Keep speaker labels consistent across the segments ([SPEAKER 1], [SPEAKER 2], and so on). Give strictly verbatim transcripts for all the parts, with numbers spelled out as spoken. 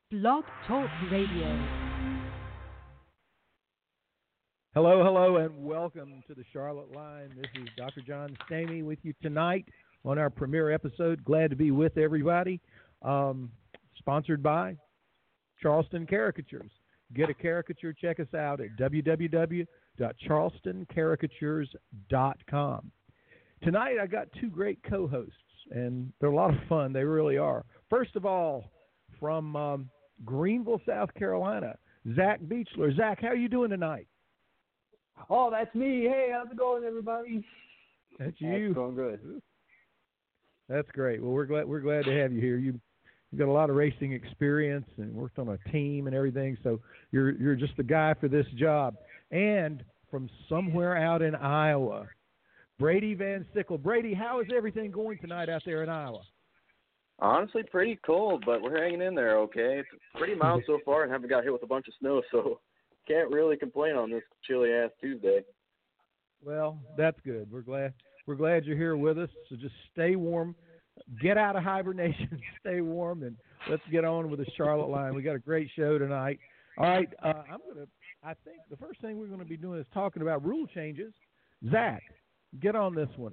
[SPEAKER 1] Blog Talk Radio.
[SPEAKER 2] Hello, hello, and welcome to the Charlotte Line. This is Doctor John Stamey with you tonight on our premiere episode. Glad to be with everybody. Um, sponsored by Charleston Caricatures. Get a caricature. Check us out at w w w dot charleston caricatures dot com. Tonight I got two great co-hosts, and they're a lot of fun. They really are. First of all, from um, Greenville, South Carolina, Zach Beechler. Zach, how are you doing tonight?
[SPEAKER 3] Oh, that's me. Hey, how's it going, everybody?
[SPEAKER 2] That's you.
[SPEAKER 3] That's going good.
[SPEAKER 2] That's great. Well, we're glad we're glad to have you here. You you've got a lot of racing experience and worked on a team and everything, so you're you're just the guy for this job. And from somewhere out in Iowa, Brady Van Sickle. Brady, how is everything going tonight out there in Iowa?
[SPEAKER 4] Honestly, pretty cold, but we're hanging in there okay. It's pretty mild so far and haven't got hit with a bunch of snow, so can't really complain on this chilly-ass Tuesday.
[SPEAKER 2] Well, that's good. We're glad we're glad you're here with us, so just stay warm. Get out of hibernation, stay warm, and let's get on with the Charlotte Line. We got a great show tonight. All right, uh, I'm going to – I think the first thing we're going to be doing is talking about rule changes. Zach, get on this one.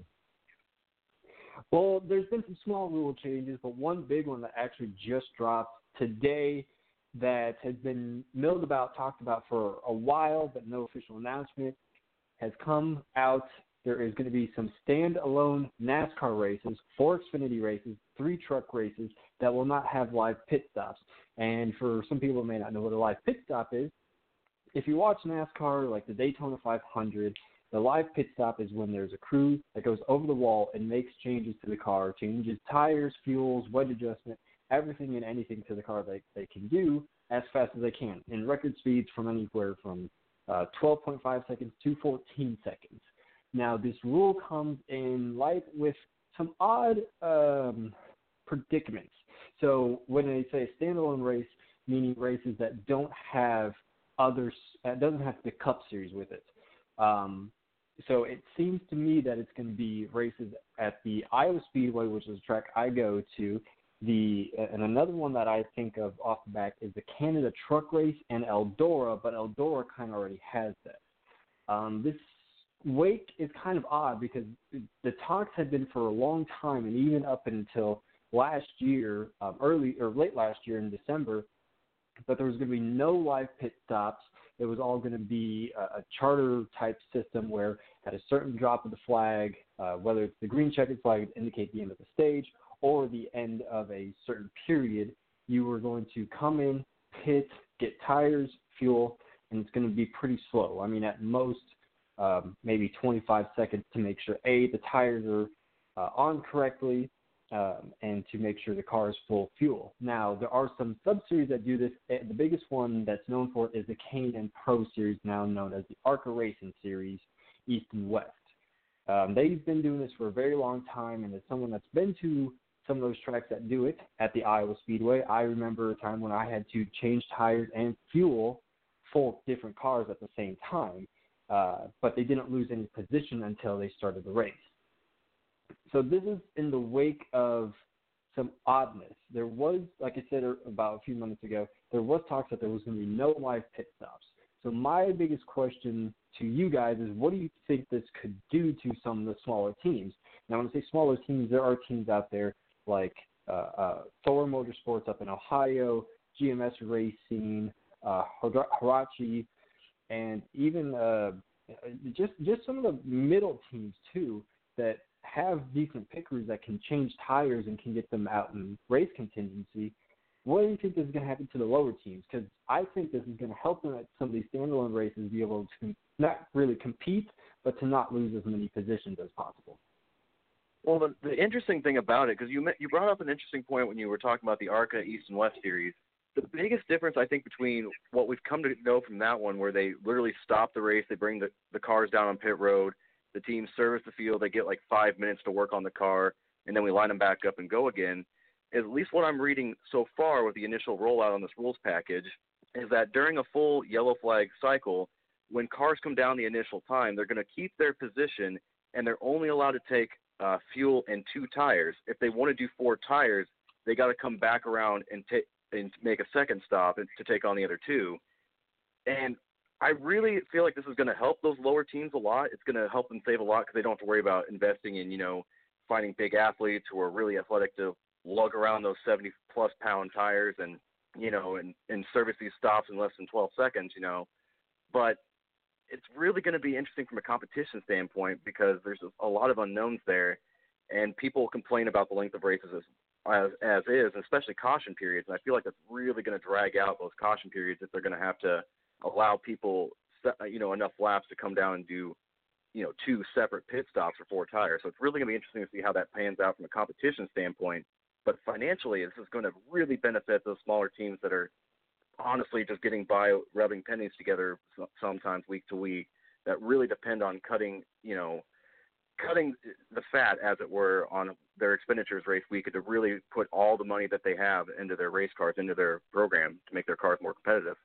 [SPEAKER 3] Well, there's been some small rule changes, but one big one that actually just dropped today that has been milled about, talked about for a while, but no official announcement, has come out. There is going to be some standalone NASCAR races, four Xfinity races, three truck races that will not have live pit stops. And for some people who may not know what a live pit stop is, if you watch NASCAR, like the Daytona five hundred, the live pit stop is when there's a crew that goes over the wall and makes changes to the car, changes tires, fuels, wedge adjustment, everything and anything to the car they, they can do as fast as they can, in record speeds from anywhere from uh, twelve point five seconds to fourteen seconds. Now, this rule comes in light with some odd um, predicaments. So when they say standalone race, meaning races that don't have others, uh, doesn't have the Cup Series with it. Um, so it seems to me that it's going to be races at the Iowa Speedway, which is a track I go to. The and another one that I think of off the back is the Canada Truck Race and Eldora, but Eldora kind of already has that. Um, this wake is kind of odd because the talks had been for a long time, and even up until last year, um, early or late last year in December, but there was going to be no live pit stops. It was all going to be a, a charter-type system where at a certain drop of the flag, uh, whether it's the green checkered flag to indicate the end of the stage or the end of a certain period, you were going to come in, pit, get tires, fuel, and it's going to be pretty slow. I mean, at most, um, maybe twenty-five seconds to make sure, A, the tires are uh, on correctly, Um, and to make sure the car is full fuel. Now, there are some sub-series that do this. The biggest one that's known for it is the K and N Pro Series, now known as the ARCA Racing Series, East and West. Um, they've been doing this for a very long time, and as someone that's been to some of those tracks that do it at the Iowa Speedway, I remember a time when I had to change tires and fuel for different cars at the same time, uh, but they didn't lose any position until they started the race. So this is in the wake of some oddness. There was, like I said about a few minutes ago, there was talks that there was going to be no live pit stops. So my biggest question to you guys is, what do you think this could do to some of the smaller teams? Now, when I say smaller teams, there are teams out there like uh, uh, Thor Motorsports up in Ohio, G M S Racing, uh, Hirachi, and even uh, just just some of the middle teams too that have decent pit crews that can change tires and can get them out in race contingency. What do you think is going to happen to the lower teams? Because I think this is going to help them at some of these standalone races be able to not really compete, but to not lose as many positions as possible.
[SPEAKER 4] Well, the, the interesting thing about it, because you you brought up an interesting point when you were talking about the ARCA East and West Series. The biggest difference, I think, between what we've come to know from that one, where they literally stop the race, they bring the, the cars down on pit road, the team service the field, they get like five minutes to work on the car, and then we line them back up and go again, is at least what I'm reading so far with the initial rollout on this rules package, is that during a full yellow flag cycle, when cars come down the initial time, they're going to keep their position, and they're only allowed to take uh, fuel and two tires. If they want to do four tires, they got to come back around and take and make a second stop to take on the other two. And I really feel like this is going to help those lower teams a lot. It's going to help them save a lot because they don't have to worry about investing in, you know, finding big athletes who are really athletic to lug around those seventy-plus pound tires and, you know, and, and service these stops in less than twelve seconds, you know. But it's really going to be interesting from a competition standpoint because there's a lot of unknowns there, and people complain about the length of races as, as, as is, especially caution periods. And I feel like that's really going to drag out those caution periods if they're going to have to allow people, you know, enough laps to come down and do, you know, two separate pit stops for four tires. So it's really going to be interesting to see how that pans out from a competition standpoint. But financially, this is going to really benefit those smaller teams that are honestly just getting by rubbing pennies together sometimes week to week, that really depend on cutting, you know, cutting the fat, as it were, on their expenditures race week to really put all the money that they have into their race cars, into their program to make their cars more competitive.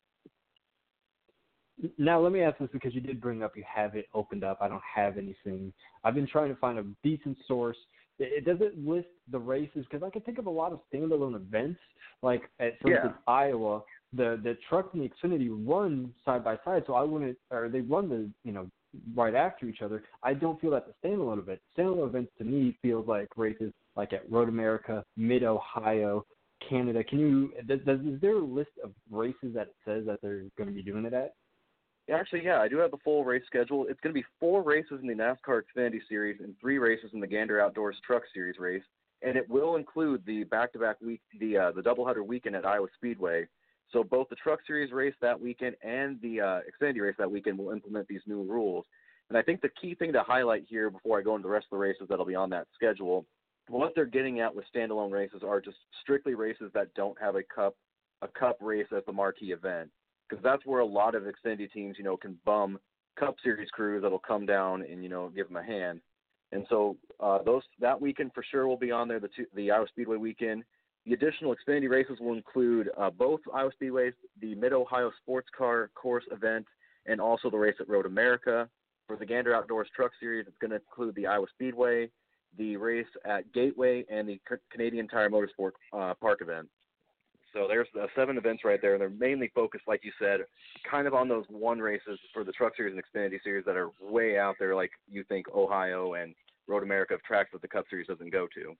[SPEAKER 3] Now, let me ask this because you did bring up you have it opened up. I don't have anything. I've been trying to find a decent source. It doesn't list the races because I can think of a lot of standalone events, like at, for
[SPEAKER 4] yeah.
[SPEAKER 3] instance, Iowa. The the truck and the Xfinity run side by side, so I wouldn't, or they run the you know right after each other. I don't feel that's a standalone event. Standalone events to me feels like races like at Road America, Mid Ohio, Canada. Can you does, does is there a list of races that it says that they're going to be doing it at?
[SPEAKER 4] Actually, yeah, I do have the full race schedule. It's going to be four races in the NASCAR Xfinity Series and three races in the Gander Outdoors Truck Series race, and it will include the back-to-back week, the uh, the doubleheader weekend at Iowa Speedway. So both the Truck Series race that weekend and the uh, Xfinity race that weekend will implement these new rules. And I think the key thing to highlight here before I go into the rest of the races that'll be on that schedule, what they're getting at with standalone races are just strictly races that don't have a cup a cup race as the marquee event. Because that's where a lot of Xfinity teams, you know, can bum Cup Series crews that'll come down and, you know, give them a hand. And so uh, those that weekend for sure will be on there, the, two, the Iowa Speedway weekend. The additional Xfinity races will include uh, both Iowa Speedways, the Mid-Ohio Sports Car Course event, and also the race at Road America. For the Gander Outdoors Truck Series, it's going to include the Iowa Speedway, the race at Gateway, and the C- Canadian Tire Motorsport uh, Park event. So there's uh, seven events right there, and they're mainly focused, like you said, kind of on those one races for the Truck Series and Xfinity Series that are way out there, like you think Ohio and Road America have tracks that the Cup Series doesn't go to.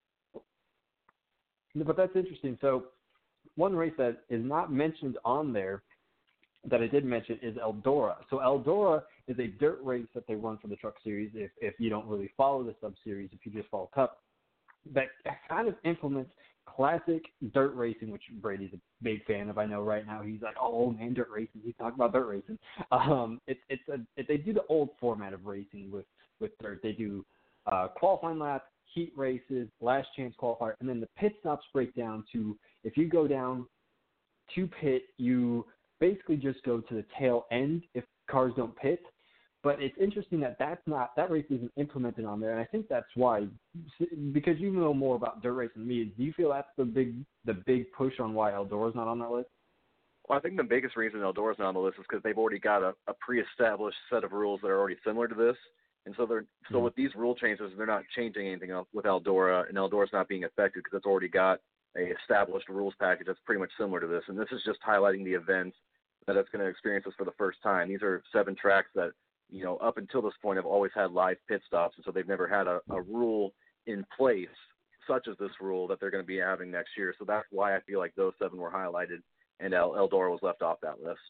[SPEAKER 3] But that's interesting. So one race that is not mentioned on there that I did mention is Eldora. So Eldora is a dirt race that they run for the Truck Series if, if you don't really follow the Sub-Series, if you just follow Cup, that kind of implements classic dirt racing, which Brady's a big fan of. I know right now he's like, oh, man, dirt racing. He's talking about dirt racing. Um, it's it's a, it, they do the old format of racing with, with dirt. They do uh, qualifying laps, heat races, last chance qualifier, and then the pit stops break down to if you go down to pit, you basically just go to the tail end if cars don't pit. But it's interesting that that's not that race isn't implemented on there, and I think that's why, because you know more about dirt racing than me. Do you feel that's the big the big push on why Eldora's not on that list?
[SPEAKER 4] Well, I think the biggest reason Eldora's not on the list is because they've already got a, a pre-established set of rules that are already similar to this. And so they're so
[SPEAKER 3] mm-hmm.
[SPEAKER 4] with these rule changes, they're not changing anything else with Eldora, and Eldora's not being affected because it's already got a established rules package that's pretty much similar to this. And this is just highlighting the events that it's going to experience this for the first time. These are seven tracks that, you know, up until this point have always had live pit stops, and so they've never had a, a rule in place such as this rule that they're going to be having next year. So that's why I feel like those seven were highlighted, and El- Eldora was left off that list.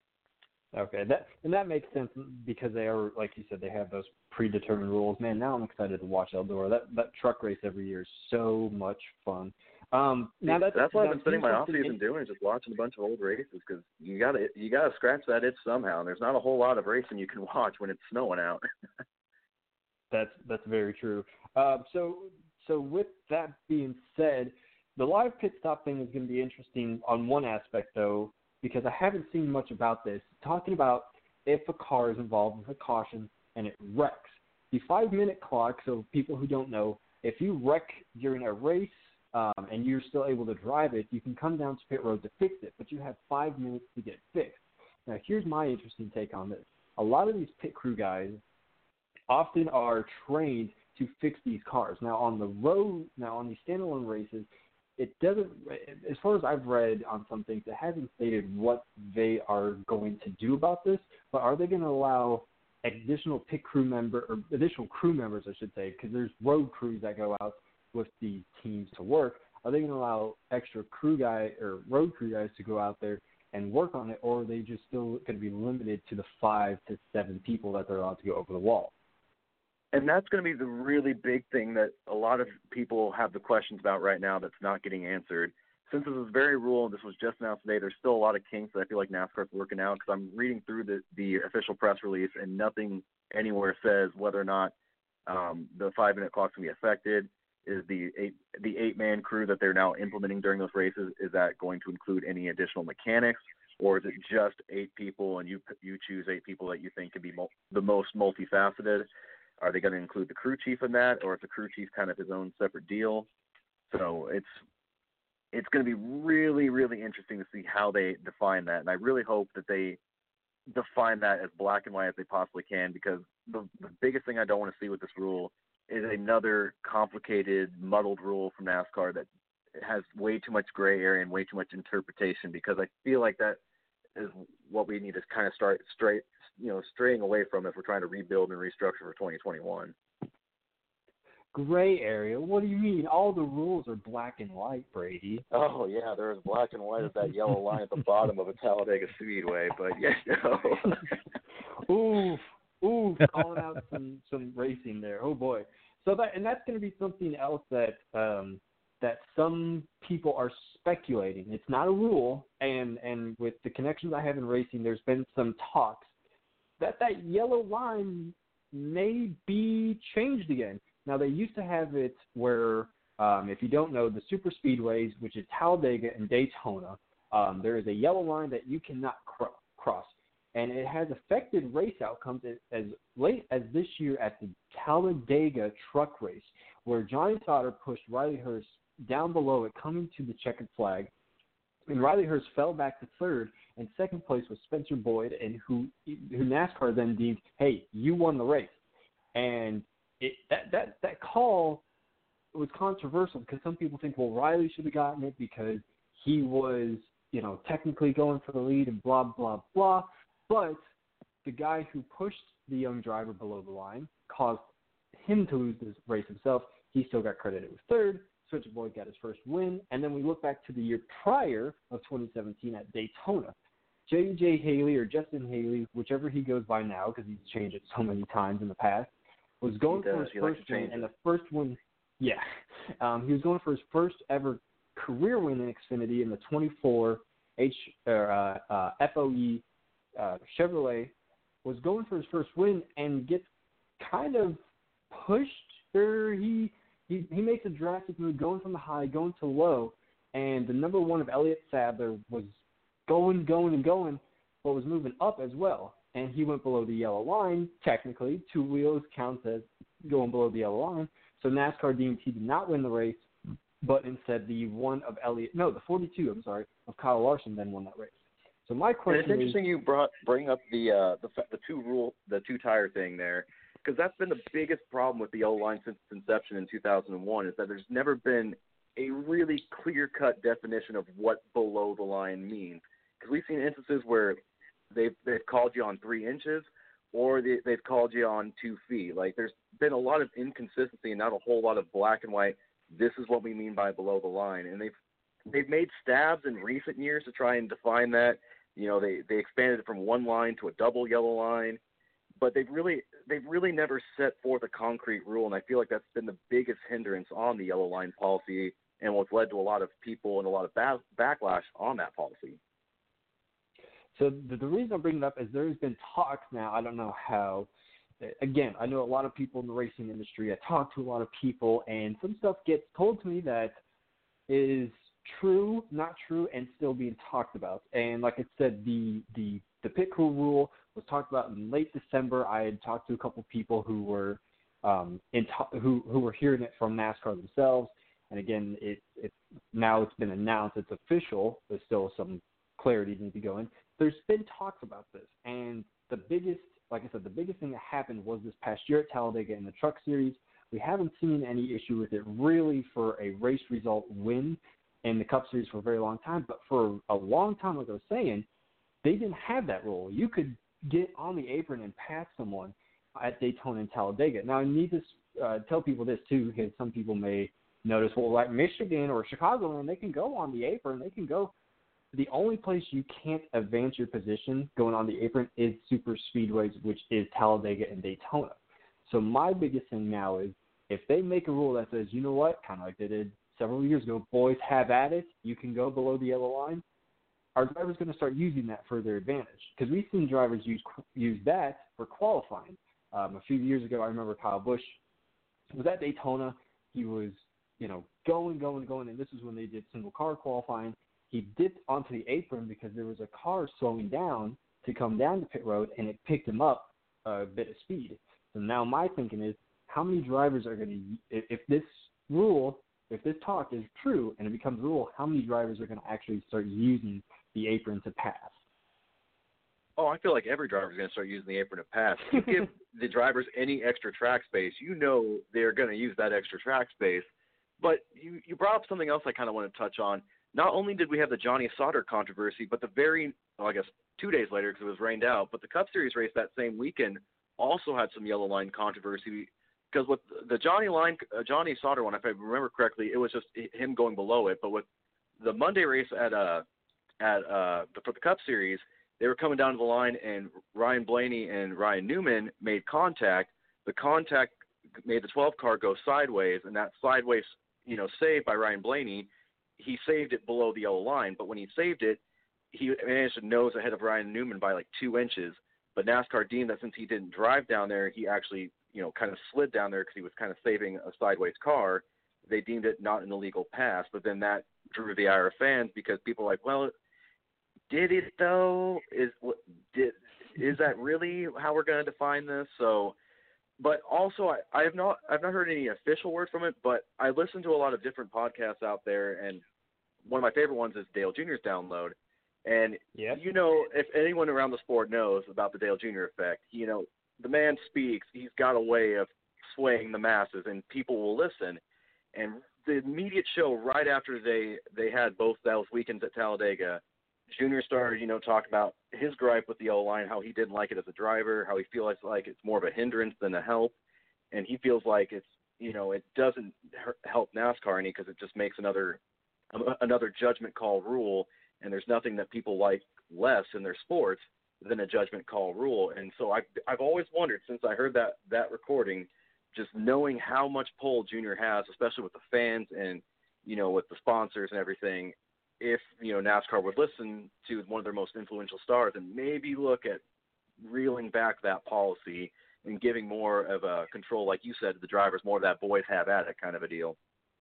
[SPEAKER 3] Okay, that and that makes sense because they are, like you said, they have those predetermined rules. Man, now I'm excited to watch Eldora. That that truck race every year is so much fun. Um, now that's,
[SPEAKER 4] that's what I've been
[SPEAKER 3] now
[SPEAKER 4] spending my off season
[SPEAKER 3] in,
[SPEAKER 4] doing, is just watching a bunch of old races because you got to you got to scratch that itch somehow. And there's not a whole lot of racing you can watch when it's snowing out.
[SPEAKER 3] that's that's very true. Uh, so so with that being said, the live pit stop thing is going to be interesting on one aspect though, because I haven't seen much about this. Talking about if a car is involved with a caution and it wrecks, the five-minute clock. So people who don't know, if you wreck during a race. Um, and you're still able to drive it, you can come down to pit road to fix it, but you have five minutes to get fixed. Now, here's my interesting take on this. A lot of these pit crew guys often are trained to fix these cars. Now, on the road, now on these standalone races, it doesn't, as far as I've read on some things, it hasn't stated what they are going to do about this, but are they going to allow additional pit crew member, or additional crew members, I should say, because there's road crews that go out with the teams to work. Are they going to allow extra crew guy or road crew guys to go out there and work on it, or are they just still going to be limited to the five to seven people that they're allowed to go over the wall?
[SPEAKER 4] And that's going to be the really big thing that a lot of people have the questions about right now that's not getting answered. Since this is very rule and this was just announced today, there's still a lot of kinks that I feel like NASCAR's working out, because I'm reading through the, the official press release and nothing anywhere says whether or not um, the five-minute clock's going to be affected. Is the eight the eight-man crew that they're now implementing during those races, is that going to include any additional mechanics, or is it just eight people and you you choose eight people that you think can be mo- the most multifaceted? Are they going to include the crew chief in that, or is the crew chief kind of his own separate deal? So it's it's going to be really, really interesting to see how they define that, and I really hope that they define that as black and white as they possibly can, because the, the biggest thing I don't want to see with this rule is another complicated, muddled rule from NASCAR that has way too much gray area and way too much interpretation, because I feel like that is what we need to kind of start straight, you know, straying away from if we're trying to rebuild and restructure for twenty twenty-one.
[SPEAKER 3] Gray area? What do you mean? All the rules are black and white, Brady.
[SPEAKER 4] Oh, yeah, they're as black and white as that yellow line at the bottom of a Talladega Speedway, but yeah, no.
[SPEAKER 3] Ooh, ooh, calling out some, some racing there. Oh, boy. So that, and that's going to be something else that um, that some people are speculating. It's not a rule, and, and with the connections I have in racing, there's been some talks that that yellow line may be changed again. Now, they used to have it where, um, if you don't know, the super speedways, which is Talladega and Daytona, um, there is a yellow line that you cannot cr- cross. And it has affected race outcomes as, as late as this year at the Talladega truck race, where Johnny Sauter pushed Riley Hurst down below it, coming to the checkered flag. And Riley Hurst fell back to third, and second place was Spencer Boyd, and who, who NASCAR then deemed, hey, you won the race. And It, that, that that call was controversial because some people think, well, Riley should have gotten it because he was, you know, technically going for the lead and blah, blah, blah. But the guy who pushed the young driver below the line caused him to lose this race himself. He still got credited with third. Spencer Boyd got his first win. And then we look back to the year prior of twenty seventeen at Daytona. J J Haley or Justin Haley, whichever he goes by now because he's changed it so many times in the past, was going for his first win, and the first one, yeah, um, he was going for his first ever career win in Xfinity in the twenty-four H or uh, uh, F O E uh, Chevrolet. Was going for his first win and gets kind of pushed, or he he he makes a drastic move, going from the high, going to low, and the number one of Elliott Sadler was going, going, and going, but was moving up as well. And he went below the yellow line. Technically, two wheels counts as going below the yellow line. So NASCAR deemed he did not win the race, but instead the one of Elliott, no, the forty-two, I'm sorry, of Kyle Larson then won that race. So my question
[SPEAKER 4] and it's interesting
[SPEAKER 3] is,
[SPEAKER 4] you brought bring up the uh, the the two rule the two tire thing there, because that's been the biggest problem with the yellow line since its inception in two thousand one, is that there's never been a really clear cut definition of what below the line means. Because we've seen instances where They've they've called you on three inches, or they, they've called you on two feet. Like there's been a lot of inconsistency and not a whole lot of black and white. This is what we mean by below the line, and they've they've made stabs in recent years to try and define that. You know, they they expanded it from one line to a double yellow line, but they've really they've really never set forth a concrete rule, and I feel like that's been the biggest hindrance on the yellow line policy, and what's led to a lot of people and a lot of ba- backlash on that policy.
[SPEAKER 3] So the, the reason I'm bringing it up is there's been talks now. I don't know how. Again, I know a lot of people in the racing industry. I talk to a lot of people, and some stuff gets told to me that is true, not true, and still being talked about. And like I said, the the the pit crew rule was talked about in late December. I had talked to a couple people who were um, in to- who who were hearing it from NASCAR themselves. And again, it it now it's been announced, it's official. There's still some clarity need to go in. There's been talks about this, and the biggest, like I said, the biggest thing that happened was this past year at Talladega in the Truck Series. We haven't seen any issue with it really for a race result win, in the Cup Series for a very long time. But for a long time, like I was saying, they didn't have that rule. You could get on the apron and pass someone at Daytona and Talladega. Now, I need to uh, tell people this, too, because some people may notice, well, like Michigan or Chicagoland, they can go on the apron. They can go. The only place you can't advance your position going on the apron is super speedways, which is Talladega and Daytona. So my biggest thing now is if they make a rule that says, you know what, kind of like they did several years ago, boys have at it, you can go below the yellow line, our drivers going to start using that for their advantage. Because we've seen drivers use use that for qualifying. Um, a few years ago, I remember Kyle Busch was at Daytona. He was, you know, going, going, going, and this is when they did single car qualifying. He dipped onto the apron because there was a car slowing down to come down the pit road, and it picked him up a bit of speed. So now my thinking is, how many drivers are going to, if, if this rule, if this talk is true and it becomes a rule, how many drivers are going to actually start using the apron to pass?
[SPEAKER 4] Oh, I feel like every driver is going to start using the apron to pass. If you give the drivers any extra track space, you know they're going to use that extra track space. But you, you brought up something else I kind of want to touch on. Not only did we have the Johnny Sauter controversy, but the very, well, I guess two days later because it was rained out, but the Cup Series race that same weekend also had some yellow line controversy because with the Johnny line, uh, Johnny Sauter one, if I remember correctly, it was just him going below it. But with the Monday race at uh at uh for the Cup Series, they were coming down to the line and Ryan Blaney and Ryan Newman made contact. The contact made the twelve car go sideways, and that sideways, you know, save by Ryan Blaney, he saved it below the yellow line. But when he saved it, he managed to nose ahead of Ryan Newman by like two inches. But NASCAR deemed that since he didn't drive down there, he actually, you know, kind of slid down there because he was kind of saving a sideways car. They deemed it not an illegal pass. But then that drew the ire of fans because people were like, well, did it though? Is did is that really how we're going to define this? So, but also I, I have not I've not heard any official word from it. But I listen to a lot of different podcasts out there, and one of my favorite ones is Dale Junior's Download. And,
[SPEAKER 3] yep.
[SPEAKER 4] you know, if anyone around the sport knows about the Dale Junior effect, you know, the man speaks. He's got a way of swaying the masses, and people will listen. And the immediate show right after they, they had both those weekends at Talladega, Junior started, you know, talking about his gripe with the O-line, how he didn't like it as a driver, how he feels like it's more of a hindrance than a help. And he feels like it's, you know, it doesn't help NASCAR any because it just makes another another judgment call rule. And there's nothing that people like less in their sports than a judgment call rule. And so I've, I've always wondered since I heard that, that recording, just knowing how much pull Junior has, especially with the fans and, you know, with the sponsors and everything, if, you know, NASCAR would listen to one of their most influential stars and maybe look at reeling back that policy and giving more of a control, like you said, to the drivers, more of that boys have at it kind of a deal.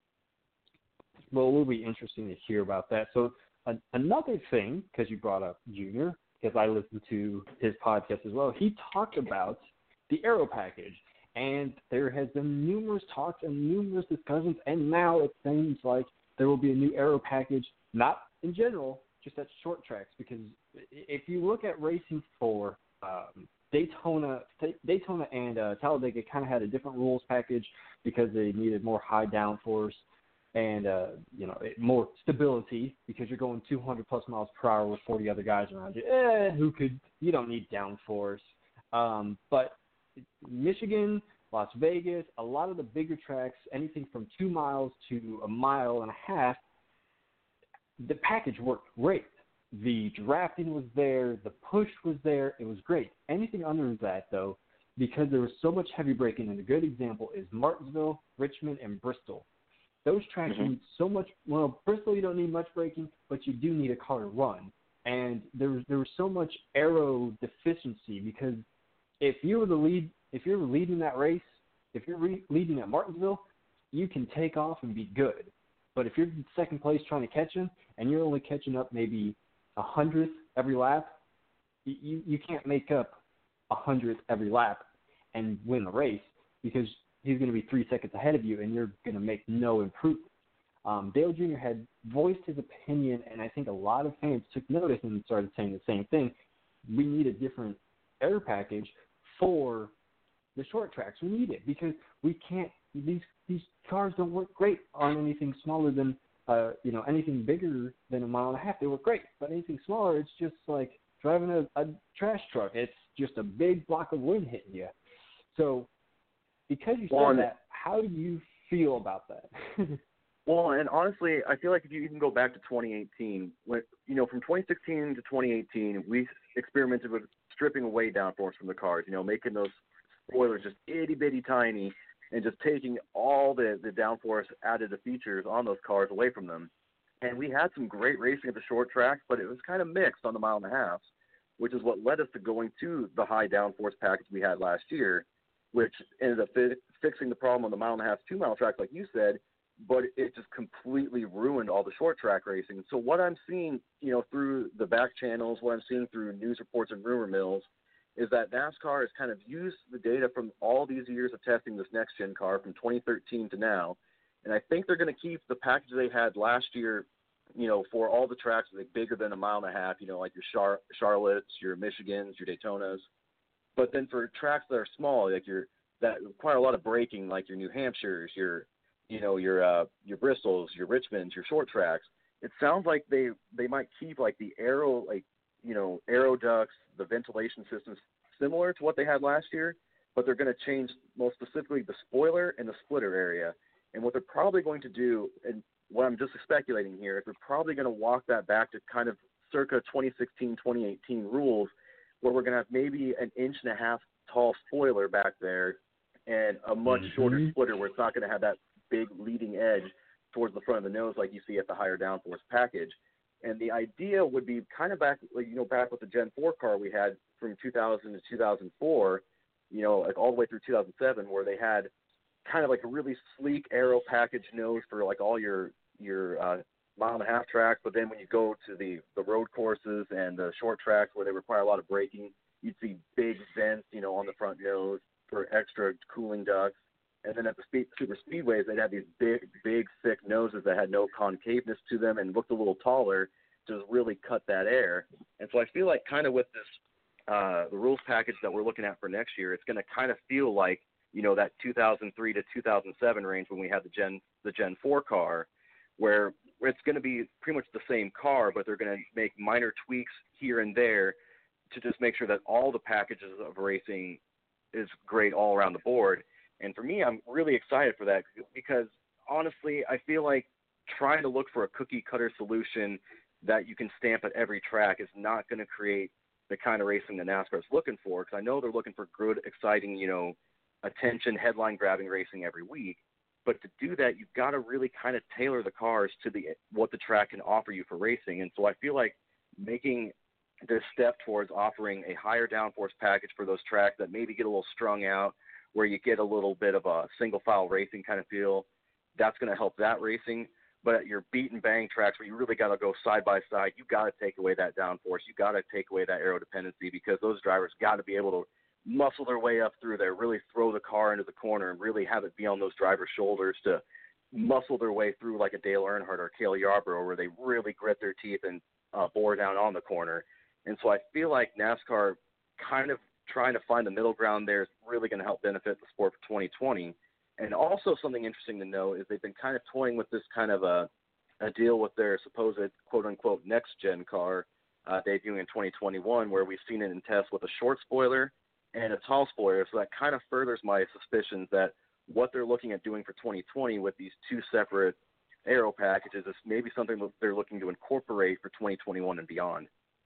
[SPEAKER 3] Well, it will be interesting to hear about that. So, another thing, because you brought up Junior, because I listened to his podcast as well, he talked about the aero package. And there has been numerous talks and numerous discussions, and now it seems like there will be a new aero package, not in general, just at short tracks. Because if you look at racing for um, Daytona, Daytona and uh, Talladega kind of had a different rules package because they needed more high downforce and, uh, you know, more stability because you're going two hundred plus miles per hour with forty other guys around you. Eh, who could, you don't need downforce. Um, but Michigan, Las Vegas, a lot of the bigger tracks, anything from two miles to a mile and a half, the package worked great. The drafting was there. The push was there. It was great. Anything under that, though, because there was so much heavy braking, and a good example is Martinsville, Richmond, and Bristol. Those tracks mm-hmm. need so much. Well, Bristol, you don't need much braking, but you do need a car to run. And there was there was so much aero deficiency because if you were the lead, if you're leading that race, if you're re- leading at Martinsville, you can take off and be good. But if you're in second place trying to catch them and you're only catching up maybe a hundredth every lap, you you can't make up a hundredth every lap and win the race because he's going to be three seconds ahead of you, and you're going to make no improvement. Um, Dale Junior had voiced his opinion, and I think a lot of fans took notice and started saying the same thing. We need a different air package for the short tracks. We need it because we can't. These these cars don't work great on anything smaller than uh, you know, anything bigger than a mile and a half, they work great. But anything smaller, it's just like driving a, a trash truck. It's just a big block of wind hitting you. So because you said
[SPEAKER 4] well,
[SPEAKER 3] that, how do you feel about that?
[SPEAKER 4] Well, and honestly, I feel like if you even go back to twenty eighteen, when you know, from twenty sixteen to twenty eighteen, we experimented with stripping away downforce from the cars. You know, making those spoilers just itty bitty tiny, and just taking all the the downforce added features on those cars away from them. And we had some great racing at the short tracks, but it was kind of mixed on the mile and a half, which is what led us to going to the high downforce package we had last year, which ended up fi- fixing the problem on the mile and a half, two mile tracks, like you said. But it just completely ruined all the short track racing. So what I'm seeing, you know, through the back channels, what I'm seeing through news reports and rumor mills, is that NASCAR has kind of used the data from all these years of testing this next-gen car from twenty thirteen to now, and I think they're going to keep the package they had last year, you know, for all the tracks that are bigger than a mile and a half, you know, like your Char- Charlottes, your Michigans, your Daytonas. But then for tracks that are small, like your that require a lot of braking, like your New Hampshires, your you know, your uh, your Bristols, your Richmonds, your short tracks. It sounds like they, they might keep like the aero, like, you know, aero ducts, the ventilation systems similar to what they had last year, but they're going to change most specifically the spoiler and the splitter area. And what they're probably going to do, and what I'm just speculating here, is they're probably going to walk that back to kind of circa twenty sixteen, twenty eighteen rules, where we're going to have maybe an inch and a half tall spoiler back there and a much
[SPEAKER 3] mm-hmm.
[SPEAKER 4] shorter splitter where it's not going to have that big leading edge towards the front of the nose like you see at the higher downforce package. And the idea would be kind of back, like, you know, back with the Gen four car we had from two thousand to two thousand four, you know, like all the way through two thousand seven, where they had kind of like a really sleek aero package nose for like all your your uh, mile and a half tracks. But then when you go to the, the road courses and the short tracks where they require a lot of braking, you'd see big vents, you know, on the front nose for extra cooling ducts. And then at the speed, super speedways, they'd have these big, big, thick noses that had no concaveness to them and looked a little taller to really cut that air. And so I feel like kind of with this, uh, the rules package that we're looking at for next year, it's going to kind of feel like, you know, that two thousand three to two thousand seven range when we had the Gen, the Gen four car, where it's going to be pretty much the same car, but they're going to make minor tweaks here and there to just make sure that all the packages of racing is great all around the board. And for me, I'm really excited for that because, honestly, I feel like trying to look for a cookie-cutter solution that you can stamp at every track is not going to create the kind of racing that NASCAR is looking for, because I know they're looking for good, exciting, you know, attention, headline-grabbing racing every week. But to do that, you've got to really kind of tailor the cars to the what the track can offer you for racing. And so I feel like making this step towards offering a higher downforce package for those tracks that maybe get a little strung out, where you get a little bit of a single file racing kind of feel, that's going to help that racing. But at your beat and bang tracks where you really got to go side by side, you got to take away that downforce. You got to take away that aero dependency, because those drivers got to be able to muscle their way up through there, really throw the car into the corner and really have it be on those drivers' shoulders to muscle their way through like a Dale Earnhardt or Cale Yarborough, where they really grit their teeth and uh, bore down on the corner. And so I feel like NASCAR kind of trying to find the middle ground there is really going to help benefit the sport for twenty twenty. And also something interesting to know is they've been kind of toying with this kind of a, a deal with their supposed quote-unquote next-gen car uh, debuting in twenty twenty-one, where we've seen it in tests with a short spoiler and a tall spoiler. So that kind of furthers my suspicions that what they're looking at doing for twenty twenty with these two separate aero packages is maybe something that they're looking to incorporate for twenty twenty-one and beyond.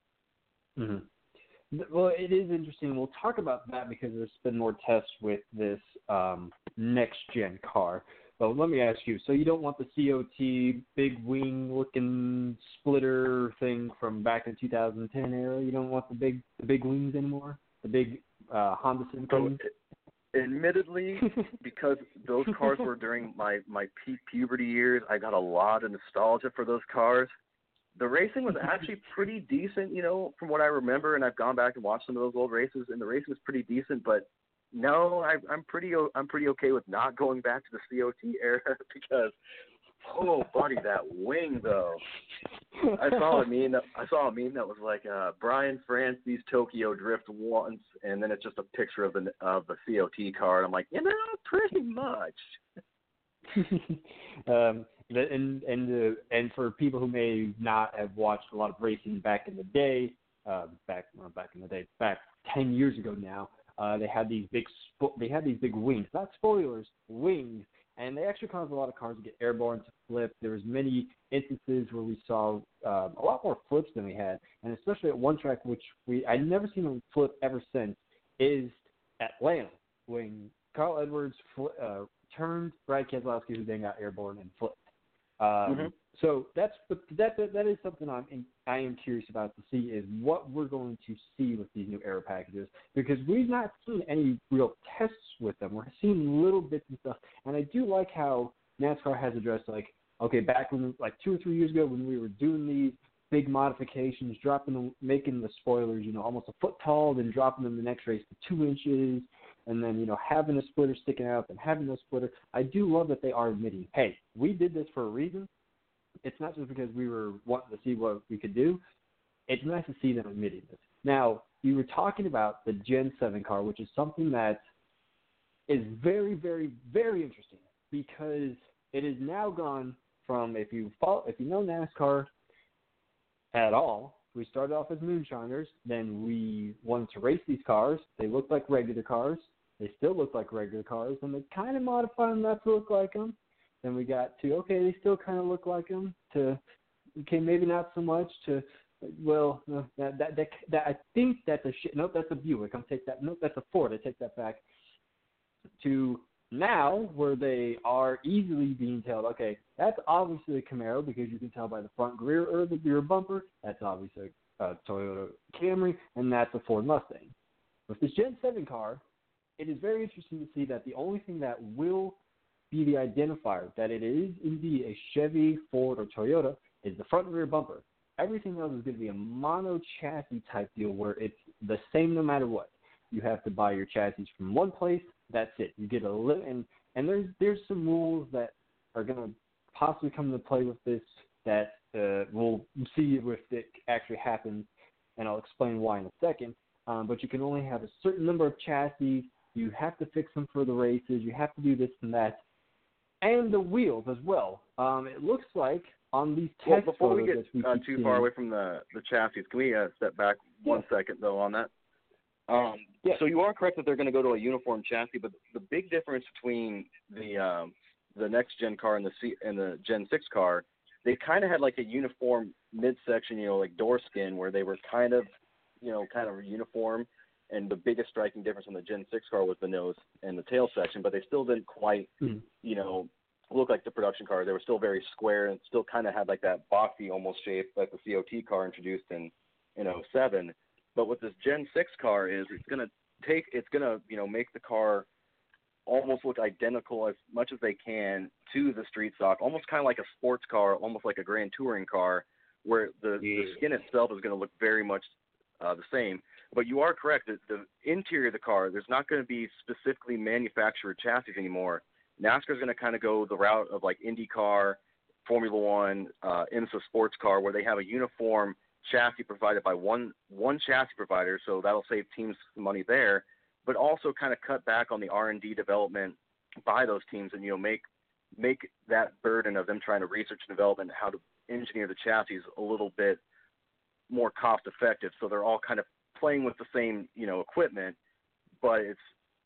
[SPEAKER 3] Mm-hmm. Well, it is interesting. We'll talk about that because there's been more tests with this um, next-gen car. But let me ask you, so you don't want the C O T big wing-looking splitter thing from back in two thousand ten era? You don't want the big the big wings anymore? The big uh, Honda Civic
[SPEAKER 4] so,
[SPEAKER 3] wings?
[SPEAKER 4] Admittedly, because those cars were during my, my peak puberty years, I got a lot of nostalgia for those cars. The racing was actually pretty decent, you know, from what I remember, and I've gone back and watched some of those old races, and the racing was pretty decent. But no, I, I'm pretty I'm pretty okay with not going back to the C O T era because, oh, buddy, that wing though. I saw a meme. That, I saw a meme that was like uh, Brian France's Tokyo Drift once, and then it's just a picture of the of the C O T car. And I'm like, you know, pretty much.
[SPEAKER 3] um, The, and and the and for people who may not have watched a lot of racing back in the day, uh, back well, back in the day, back ten years ago now, uh, they had these big spo- they had these big wings, not spoilers, wings, and they actually caused a lot of cars to get airborne, to flip. There was many instances where we saw uh, a lot more flips than we had, and especially at one track which we I'd never seen a flip ever since is Atlanta, when Carl Edwards fl- uh, turned Brad Keselowski, who then got airborne and flipped. Um,
[SPEAKER 4] mm-hmm.
[SPEAKER 3] So that's but that, that that is something I'm in, I am curious about to see is what we're going to see with these new aero packages, because we've not seen any real tests with them. We're seeing little bits and stuff, and I do like how NASCAR has addressed, like, okay, back when like two or three years ago when we were doing these big modifications, dropping them, making the spoilers, you know, almost a foot tall, then dropping them the next race to two inches, and then, you know, having a splitter sticking out and having no splitter. I do love that they are admitting, hey, we did this for a reason. It's not just because we were wanting to see what we could do. It's nice to see them admitting this. Now, you were talking about the Gen seven car, which is something that is very, very, very interesting, because it has now gone from, if you follow, if you know NASCAR at all, we started off as moonshiners, then we wanted to race these cars. They looked like regular cars. They still look like regular cars, and they kind of modified them not to look like them. Then we got to, okay, they still kind of look like them, to, okay, maybe not so much, to, well, no, that, that, that, that, I think that's a shit. Nope, that's a Buick. I'm take that. Nope, that's a Ford. I take that back. To now, where they are easily being told, okay, that's obviously a Camaro, because you can tell by the front rear or the rear bumper. That's obviously a Toyota Camry, and that's a Ford Mustang. With this Gen seven car, it is very interesting to see that the only thing that will be the identifier that it is indeed a Chevy, Ford, or Toyota is the front and rear bumper. Everything else is going to be a mono chassis type deal where it's the same no matter what. You have to buy your chassis from one place. That's it. You get a li- and and there's there's some rules that are going to possibly come into play with this that uh, we'll see if it actually happens, and I'll explain why in a second. Um, but you can only have a certain number of chassis. You have to fix them for the races. You have to do this and that. And the wheels as well. Um, it looks like on these test
[SPEAKER 4] well, before we
[SPEAKER 3] photos
[SPEAKER 4] get
[SPEAKER 3] we
[SPEAKER 4] uh,
[SPEAKER 3] keep
[SPEAKER 4] too
[SPEAKER 3] seeing,
[SPEAKER 4] far away from the, the chassis, can we uh, step back
[SPEAKER 3] yeah.
[SPEAKER 4] one second, though, on that? Um,
[SPEAKER 3] yeah.
[SPEAKER 4] So you are correct that they're going to go to a uniform chassis, but the big difference between the um, the next gen car and the C- and the Gen six car, they kind of had like a uniform midsection, you know, like door skin, where they were kind of, you know, kind of uniform. And the biggest striking difference on the Gen six car was the nose and the tail section, but they still didn't quite, mm-hmm. you know, look like the production car. They were still very square and still kind of had like that boxy almost shape like the C O T car introduced in, in oh seven. But what this Gen six car is, it's going to take, it's going to, you know, make the car almost look identical as much as they can to the street stock, almost kind of like a sports car, almost like a Grand Touring car, where the, yeah. the skin itself is going to look very much uh, the same. But you are correct that the interior of the car, there's not going to be specifically manufactured chassis anymore. NASCAR is going to kind of go the route of like IndyCar, Formula One, uh, IMSA sports car, where they have a uniform chassis provided by one one chassis provider, so that'll save teams some money there, but also kind of cut back on the R and D development by those teams, and you know make make that burden of them trying to research and develop and how to engineer the chassis a little bit more cost effective. So they're all kind of playing with the same, you know, equipment, but it's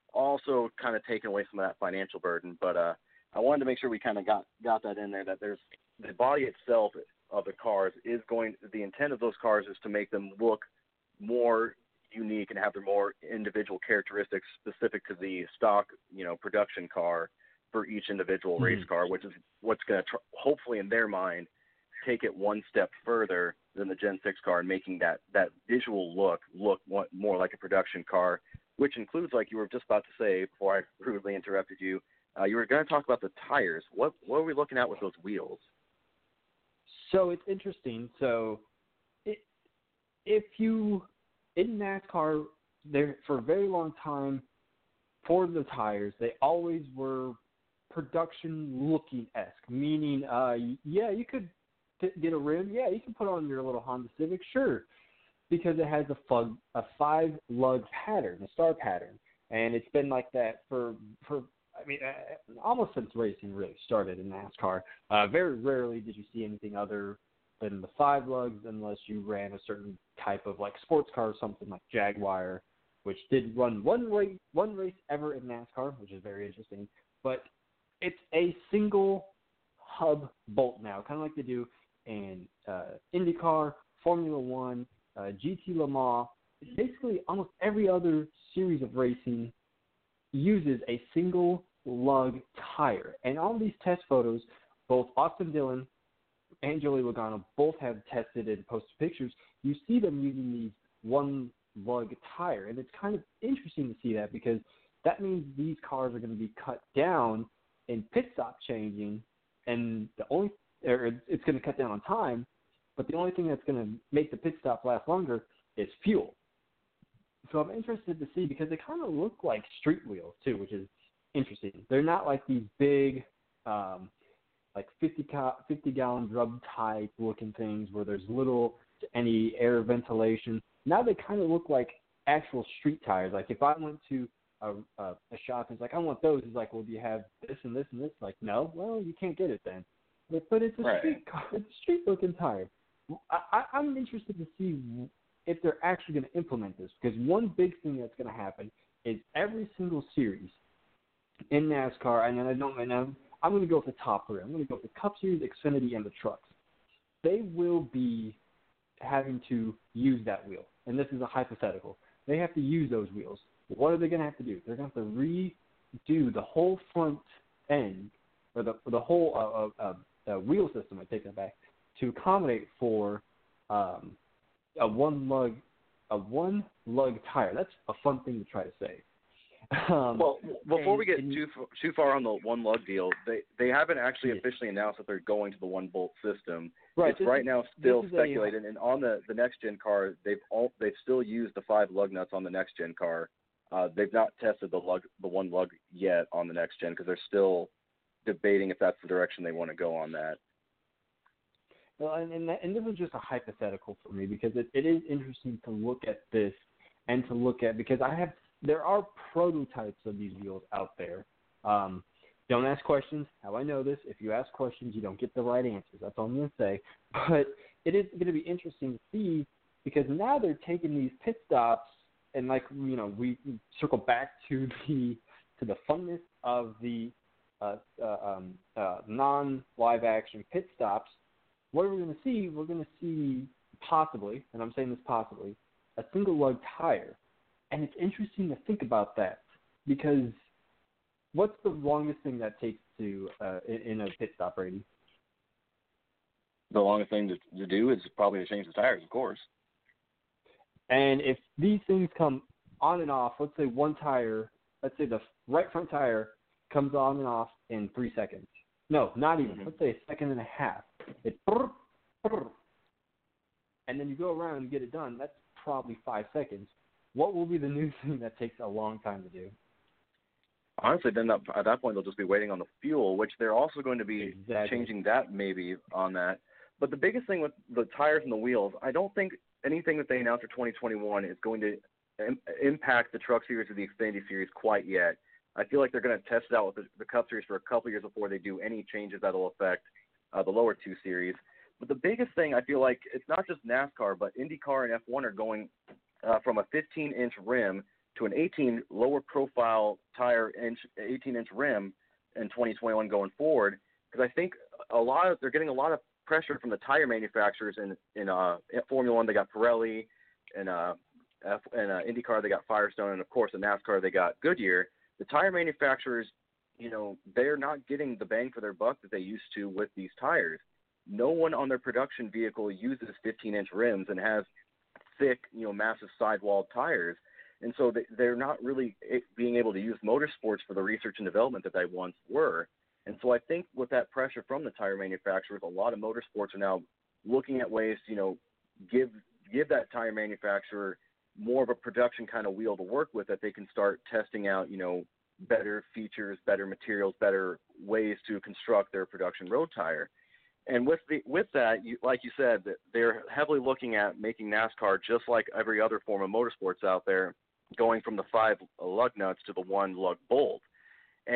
[SPEAKER 4] also kind of taking away some of that financial burden. But uh, I wanted to make sure we kind of got, got that in there, that there's the body itself of the cars is going, the intent of those cars is to make them look more unique and have their more individual characteristics specific to the stock, you know, production car for each individual mm-hmm. race car, which is what's going to tr- hopefully in their mind take it one step further than the Gen six car and making that, that visual look look more like a production car, which includes, like you were just about to say before I rudely interrupted you, uh, you were going to talk about the tires. What what are we looking at with those wheels?
[SPEAKER 3] So it's interesting. So it, if you, in NASCAR, there for a very long time, for the tires, they always were production-looking-esque, meaning, uh, yeah, you could get a rim, yeah, you can put on your little Honda Civic, sure, because it has a, fug, a five-lug pattern, a star pattern, and it's been like that for for I mean, uh, almost since racing really started in NASCAR, uh, very rarely did you see anything other than the five lugs unless you ran a certain type of like sports car or something like Jaguar, which did run one race, one race ever in NASCAR, which is very interesting. But it's a single hub bolt now, kind of like they do in uh, IndyCar, Formula One, uh, G T Le Mans. Basically, almost every other series of racing uses a single lug tire. And on these test photos, both Austin Dillon and Joey Logano both have tested and posted pictures. You see them using these one lug tire. And it's kind of interesting to see that because that means these cars are going to be cut down in pit stop changing, and the only or it's going to cut down on time, but the only thing that's going to make the pit stop last longer is fuel. So I'm interested to see because they kind of look like street wheels too, which is interesting. They're not like these big, um, like fifty, fifty gallon drum type looking things where there's little to any air ventilation. Now they kind of look like actual street tires. Like if I went to a, a, a shop and it's like, I want those, it's like, well, do you have this and this and this? Like, no, well, you can't get it then. But, but it's a
[SPEAKER 4] right.
[SPEAKER 3] street car, it's a street looking tire. I, I, I'm interested to see if they're actually going to implement this, because one big thing that's going to happen is every single series in NASCAR, and I don't, and I'm, I'm going to go with the top three. I'm going to go with the Cup Series, Xfinity, and the trucks. They will be having to use that wheel, and this is a hypothetical. They have to use those wheels. What are they going to have to do? They're going to have to redo the whole front end, or the or the whole uh, uh, uh, wheel system. I take that back, to accommodate for um, a one lug a one lug tire. That's a fun thing to try to say. Um,
[SPEAKER 4] well, before
[SPEAKER 3] and,
[SPEAKER 4] we get
[SPEAKER 3] and,
[SPEAKER 4] too too far on the one lug deal, they they haven't actually
[SPEAKER 3] yes.
[SPEAKER 4] officially announced that they're going to the one bolt system.
[SPEAKER 3] Right,
[SPEAKER 4] it's right
[SPEAKER 3] is,
[SPEAKER 4] now still
[SPEAKER 3] uh,
[SPEAKER 4] speculated, and on the, the next gen car, they've all they've still used the five lug nuts on the next gen car. Uh, they've not tested the lug the one lug yet on the next gen because they're still debating if that's the direction they want to go on that.
[SPEAKER 3] Well, and and, that, and this is just a hypothetical for me because it, it is interesting to look at this and to look at because I have there are prototypes of these wheels out there. Um, don't ask questions. How I know this? If you ask questions, you don't get the right answers. That's all I'm going to say. But it is going to be interesting to see because now they're taking these pit stops and like you know we circle back to the to the funness of the uh, uh, um, uh, non-live action pit stops. What are we going to see? We're going to see possibly, and I'm saying this possibly, a single lug tire. And it's interesting to think about that because what's the longest thing that takes to uh, in, in a pit stop, Brady?
[SPEAKER 4] The longest thing to, to do is probably to change the tires, of course.
[SPEAKER 3] And if these things come on and off, let's say one tire, let's say the right front tire comes on and off in three seconds. No, not even. Mm-hmm. Let's say a second and a half. It, and then you go around and get it done. That's probably five seconds. What will be the new thing that takes a long time to do?
[SPEAKER 4] Honestly, then that, at that point they'll just be waiting on the fuel, which they're also going to be
[SPEAKER 3] exactly.
[SPEAKER 4] changing that maybe on that. But the biggest thing with the tires and the wheels, I don't think anything that they announced for twenty twenty-one is going to im- impact the Truck Series or the Xfinity Series quite yet. I feel like they're going to test it out with the, the Cup Series for a couple years before they do any changes that will affect uh, the lower two series. But the biggest thing, I feel like it's not just NASCAR, but IndyCar and F one are going uh, from a fifteen-inch rim to an eighteen lower profile tire inch, eighteen-inch rim in twenty twenty-one going forward. Because I think a lot of they're getting a lot of pressure from the tire manufacturers. In in, uh, in Formula One, they got Pirelli, and uh, F, and uh, IndyCar they got Firestone, and of course in NASCAR they got Goodyear. The tire manufacturers, you know, they're not getting the bang for their buck that they used to with these tires. No one on their production vehicle uses fifteen-inch rims and has thick, you know, massive sidewall tires. And so they're not really being able to use motorsports for the research and development that they once were. And so I think with that pressure from the tire manufacturers, a lot of motorsports are now looking at ways to, you know, give give that tire manufacturer more of a production kind of wheel to work with, that they can start testing out, you know, better features, better materials, better ways to construct their production road tire. And with the with that, you, like you said, they're heavily looking at making NASCAR just like every other form of motorsports out there, going from the five lug nuts to the one lug bolt. And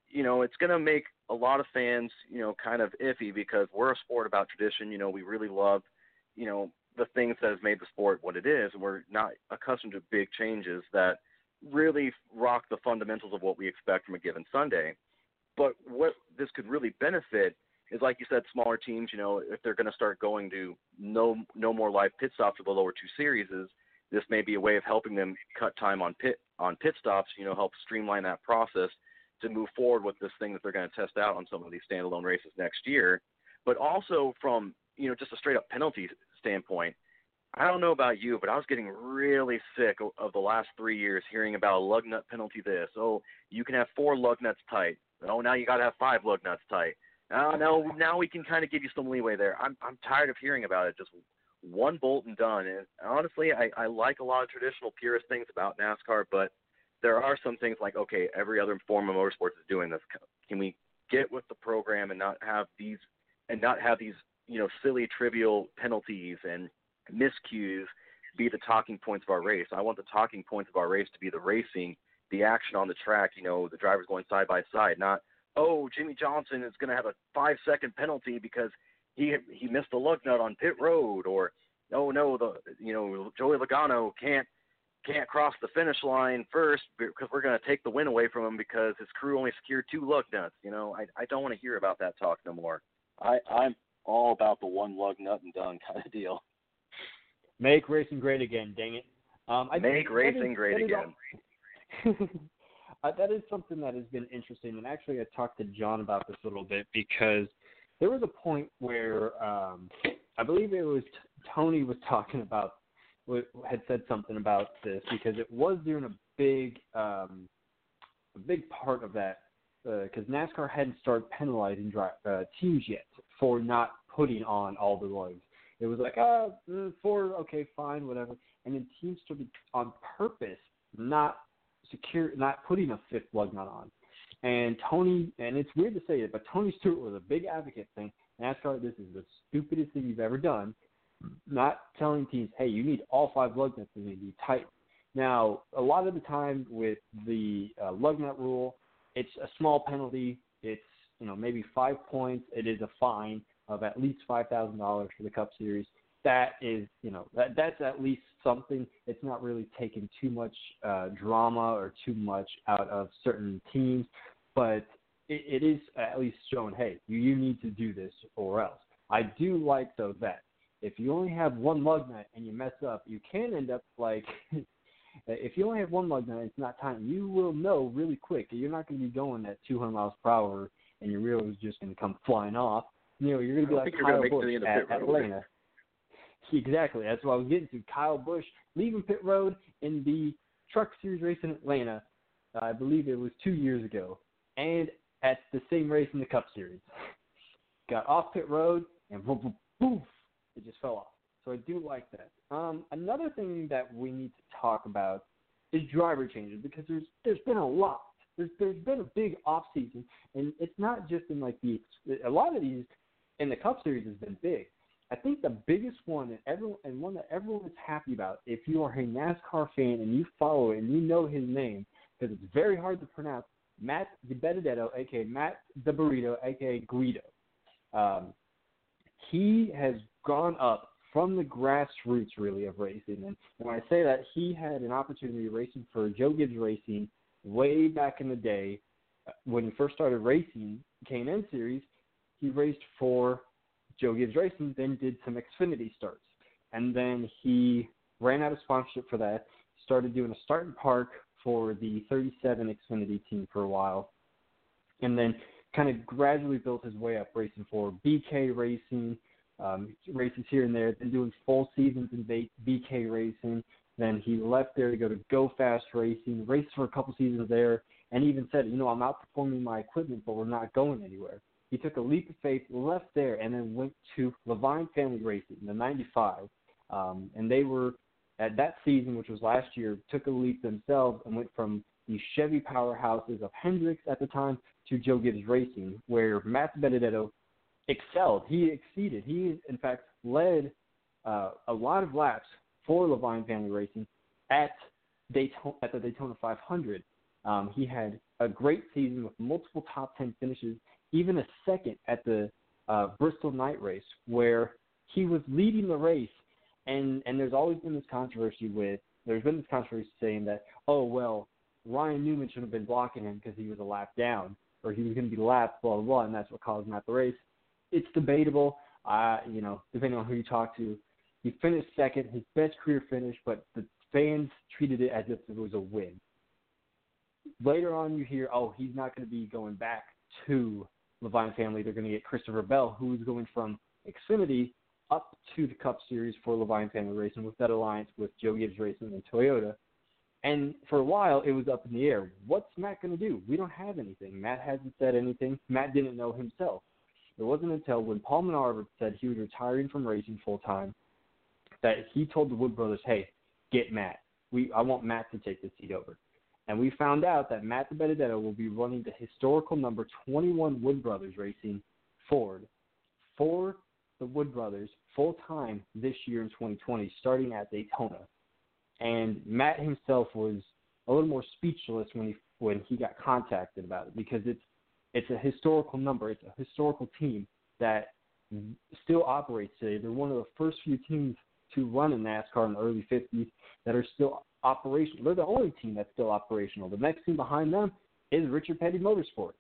[SPEAKER 4] you know, it's going to make a lot of fans, you know, kind of iffy because we're a sport about tradition. You know, we really love, you know, the things that has made the sport what it is, and we're not accustomed to big changes that really rock the fundamentals of what we expect from a given Sunday. But what this could really benefit is, like you said, smaller teams, you know, if they're going to start going to no no more live pit stops for the lower two series, this may be a way of helping them cut time on pit on pit stops, you know, help streamline that process to move forward with this thing that they're going to test out on some of these standalone races next year. But also from, you know, just a straight up penalty standpoint, I don't know about you, but I was getting really sick of, of the last three years hearing about a lug nut penalty this. Oh, you can have four lug nuts tight. Oh, now you got to have five lug nuts tight. Oh, no, now we can kind of give you some leeway there. I'm I'm tired of hearing about it. Just one bolt and done. And honestly, I, I like a lot of traditional purist things about NASCAR, but there are some things like, okay, every other form of motorsports is doing this. Can we get with the program and not have these and not have these, you know, silly, trivial penalties and miscues be the talking points of our race? I want the talking points of our race to be the racing, the action on the track, you know, the drivers going side by side, not, oh, Jimmy Johnson is going to have a five-second penalty because he he missed a lug nut on pit road, or, oh, no, the you know, Joey Logano can't can't cross the finish line first because we're going to take the win away from him because his crew only secured two lug nuts. You know, I, I don't want to hear about that talk no more. I, I'm all about the one lug nut and done kind of deal.
[SPEAKER 3] Make racing great again, dang it. Um, I
[SPEAKER 4] Make
[SPEAKER 3] think
[SPEAKER 4] racing
[SPEAKER 3] is,
[SPEAKER 4] great again.
[SPEAKER 3] uh, that is something that has been interesting, and actually I talked to John about this a little bit because there was a point where um, I believe it was Tony was talking about, had said something about this because it was doing a big, um, a big part of that because uh, NASCAR hadn't started penalizing dri- uh, teams yet for not putting on all the lugs. It was like, ah, oh, four, okay, fine, whatever. And then teams started on purpose not secure, not putting a fifth lug nut on. And Tony, and it's weird to say it, but Tony Stewart was a big advocate saying, NASCAR, this is the stupidest thing you've ever done. Not telling teams, hey, you need all five lug nuts to be tight. Now, a lot of the time with the uh, lug nut rule, it's a small penalty. It's, you know, maybe five points. It is a fine of at least five thousand dollars for the Cup Series. That is, you know, that that's at least something. It's not really taking too much uh, drama or too much out of certain teams, but it, it is at least showing, hey, you, you need to do this or else. I do like, though, that if you only have one lug nut and you mess up, you can end up like if you only have one lug nut and it's not tight, you will know really quick. You're not going to be going at two hundred miles per hour and your wheel is just going to come flying off. You know, you're going to be like Kyle Busch at Atlanta. Exactly. That's what I was getting to. Kyle Busch leaving pit road in the Truck Series race in Atlanta. Uh, I believe it was two years ago. And at the same race in the Cup Series. Got off pit road and boom, boom, boom, it just fell off. So I do like that. Um, another thing that we need to talk about is driver changes because there's there's been a lot. There's there's been a big off season, and it's not just in like the a lot of these in the Cup Series has been big. I think the biggest one and everyone and one that everyone is happy about, if you are a NASCAR fan and you follow it and you know his name, because it's very hard to pronounce, Matt DiBenedetto, aka Matt the Burrito, aka Guido. Um, he has gone up from the grassroots, really, of racing. And when I say that, he had an opportunity racing for Joe Gibbs Racing way back in the day when he first started racing K and N Series. He raced for Joe Gibbs Racing, then did some Xfinity starts. And then he ran out of sponsorship for that, started doing a start and park for the thirty-seven Xfinity team for a while, and then kind of gradually built his way up racing for B K Racing, um, races here and there, then doing full seasons in B K Racing. Then he left there to go to Go Fast Racing, raced for a couple seasons there, and even said, you know, I'm outperforming my equipment, but we're not going anywhere. He took a leap of faith, left there, and then went to Levine Family Racing in the ninety-five. Um, and they were, at that season, which was last year, took a leap themselves and went from the Chevy powerhouses of Hendricks at the time to Joe Gibbs Racing, where Matt Benedetto excelled. He exceeded. He, in fact, led uh, a lot of laps for Levine Family Racing at Daytona, at the Daytona five hundred. Um, he had a great season with multiple top ten finishes, even a second at the uh, Bristol Night Race, where he was leading the race. And, and there's always been this controversy with, there's been this controversy saying that, oh, well, Ryan Newman should have been blocking him because he was a lap down, or he was going to be lapped, blah, blah, blah, and that's what caused him at the race. It's debatable, uh, you know, depending on who you talk to. He finished second, his best career finish, but the fans treated it as if it was a win. Later on, you hear, oh, he's not going to be going back to Leavine family. They're going to get Christopher Bell, who is going from Xfinity up to the Cup Series for Leavine family racing with that alliance with Joe Gibbs Racing and Toyota. And for a while, it was up in the air. What's Matt going to do? We don't have anything. Matt hasn't said anything. Matt didn't know himself. It wasn't until when Paul Menard said he was retiring from racing full-time that he told the Wood brothers, hey, get Matt. We I want Matt to take the seat over. And we found out that Matt DiBenedetto will be running the historical number twenty-one Wood Brothers Racing Ford for the Wood brothers full-time this year in twenty twenty, starting at Daytona. And Matt himself was a little more speechless when he when he got contacted about it, because it's it's a historical number. It's a historical team that still operates today. They're one of the first few teams to run in NASCAR in the early fifties that are still operational. They're the only team that's still operational. The next team behind them is Richard Petty Motorsports.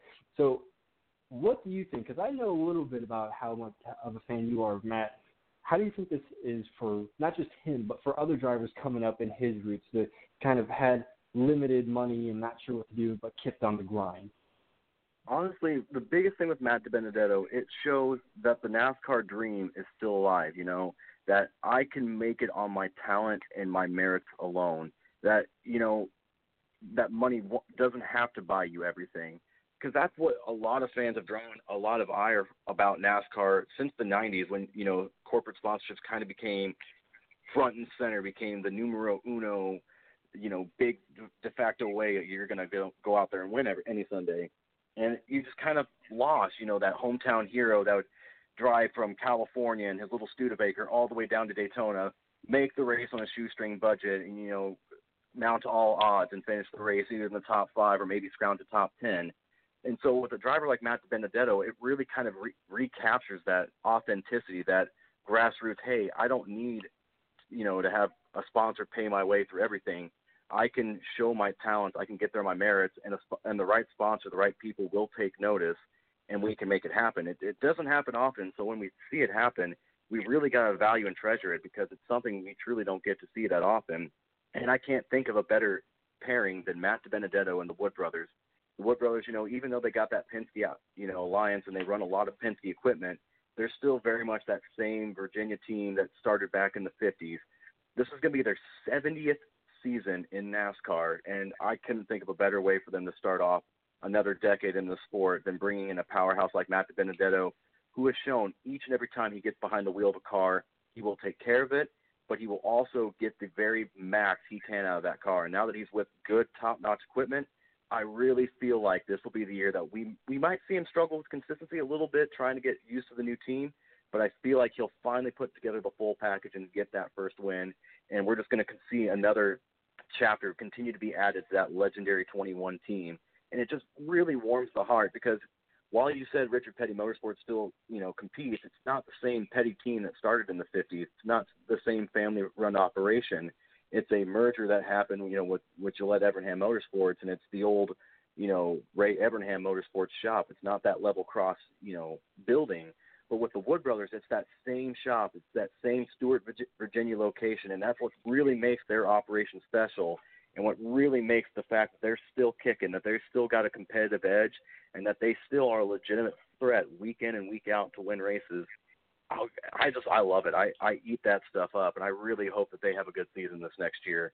[SPEAKER 3] So what do you think? Because I know a little bit about how much of a fan you are of Matt. How do you think this is for not just him, but for other drivers coming up in his roots that kind of had limited money and not sure what to do, but kept on the grind?
[SPEAKER 4] Honestly, the biggest thing with Matt DiBenedetto, it shows that the NASCAR dream is still alive, you know, that I can make it on my talent and my merits alone, that, you know, that money doesn't have to buy you everything. Because that's what a lot of fans have drawn a lot of ire about NASCAR since the nineties, when, you know, corporate sponsorships kind of became front and center, became the numero uno, you know, big de facto way you're going to go, go out there and win every, any Sunday. And you just kind of lost, you know, that hometown hero that would drive from California and his little Studebaker all the way down to Daytona, make the race on a shoestring budget, and, you know, mount all odds and finish the race either in the top five or maybe scrounge the top ten. And so with a driver like Matt DiBenedetto, it really kind of re- recaptures that authenticity, that grassroots, hey, I don't need, you know, to have a sponsor pay my way through everything. I can show my talents, I can get there my merits, and, a, and the right sponsor, the right people will take notice, and we can make it happen. It, it doesn't happen often, so when we see it happen, we really got to value and treasure it, because it's something we truly don't get to see that often. And I can't think of a better pairing than Matt DiBenedetto and the Wood brothers. The Wood brothers, you know, even though they got that Penske, you know, alliance and they run a lot of Penske equipment, they're still very much that same Virginia team that started back in the fifties. This is going to be their seventieth season in NASCAR, and I couldn't think of a better way for them to start off another decade in the sport than bringing in a powerhouse like Matt DiBenedetto, who has shown each and every time he gets behind the wheel of a car, he will take care of it, but he will also get the very max he can out of that car. And now that he's with good, top-notch equipment, I really feel like this will be the year that we we might see him struggle with consistency a little bit, trying to get used to the new team, but I feel like he'll finally put together the full package and get that first win, and we're just going to see another chapter continue to be added to that legendary twenty-one team. And it just really warms the heart, because while you said Richard Petty Motorsports still, you know, competes, it's not the same Petty team that started in the fifties. It's not the same family-run operation. It's a merger that happened, you know, with, with Gillette Evernham Motorsports, and it's the old, you know, Ray Evernham Motorsports shop. It's not that level cross, you know, building. But with the Wood brothers, it's that same shop. It's that same Stewart, Virginia location, and that's what really makes their operation special, and what really makes the fact that they're still kicking, that they've still got a competitive edge, and that they still are a legitimate threat week in and week out to win races. I, I just, I love it. I, I eat that stuff up, and I really hope that they have a good season this next year.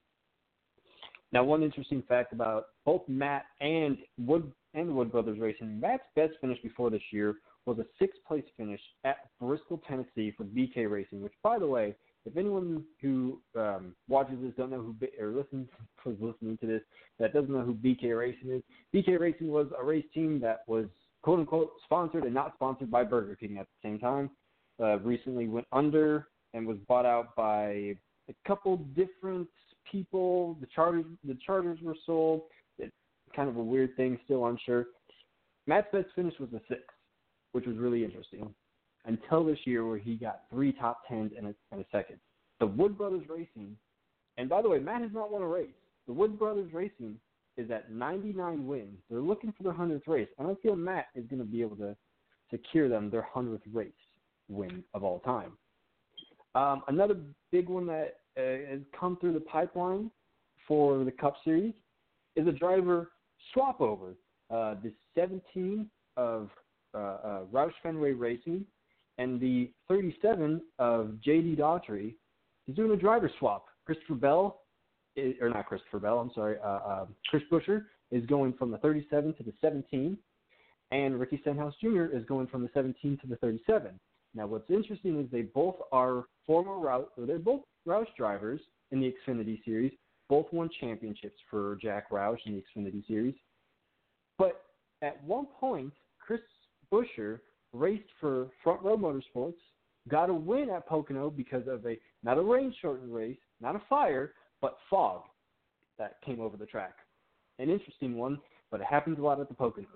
[SPEAKER 3] Now, one interesting fact about both Matt and Wood and the Wood Brothers Racing, Matt's best finish before this year was a sixth-place finish at Bristol, Tennessee for B K Racing, which, by the way, if anyone who um, watches this don't know who or listens was listening to this that doesn't know who B K Racing is, B K Racing was a race team that was quote unquote sponsored and not sponsored by Burger King at the same time. Uh, recently went under and was bought out by a couple different people. The charters, the charters were sold. It's kind of a weird thing, still unsure. Matt's best finish was a sixth, which was really interesting, until this year where he got three top tens and a, and a second. The Wood Brothers Racing, and by the way, Matt has not won a race. The Wood Brothers Racing is at ninety-nine wins. They're looking for their hundredth race, and I feel Matt is going to be able to secure them their hundredth race win of all time. Um, another big one that uh, has come through the pipeline for the Cup Series is a driver swap over. Uh, the seventeen of uh, uh, Roush Fenway Racing and the thirty-seven of J D Daughtry is doing a driver swap. Christopher Bell, is, or not Christopher Bell, I'm sorry, uh, uh, Chris Buescher is going from the thirty-seven to the seventeen, and Ricky Stenhouse Junior is going from the seventeen to the thirty-seven. Now, what's interesting is they both are former Roush, or they're both Roush drivers in the Xfinity Series. Both won championships for Jack Roush in the Xfinity Series. But at one point, Chris Buescher raced for Front Row Motorsports, got a win at Pocono because of a not a rain-shortened race, not a fire, but fog that came over the track. An interesting one, but it happens a lot at the Poconos.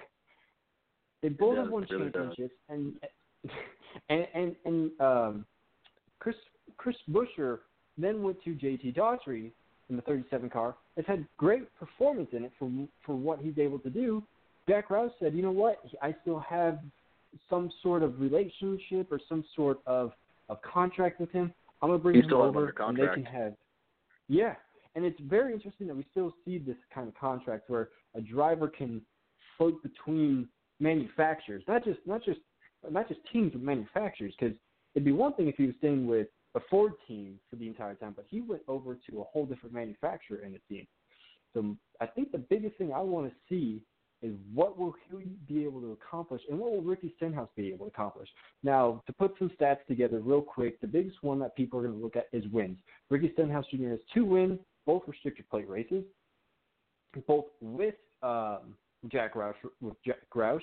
[SPEAKER 3] They both have won really championships, and and and, and um, Chris Chris Buescher then went to J T Daughtry in the thirty-seven car. Has had great performance in it for for what he's able to do. Jack Roush said, you know what, I still have some sort of relationship or some sort of, of contract with him. I'm going to bring
[SPEAKER 4] you
[SPEAKER 3] him
[SPEAKER 4] still
[SPEAKER 3] over
[SPEAKER 4] have
[SPEAKER 3] and they can have – yeah. And it's very interesting that we still see this kind of contract where a driver can float between manufacturers, not just not just not just teams with manufacturers, because it'd be one thing if he was staying with a Ford team for the entire time, but he went over to a whole different manufacturer in the team. So I think the biggest thing I want to see is what will he be able to accomplish and what will Ricky Stenhouse be able to accomplish. Now, to put some stats together real quick, the biggest one that people are going to look at is wins. Ricky Stenhouse Junior has two wins, both restricted plate races, both with um, Jack Roush, with Jack Roush,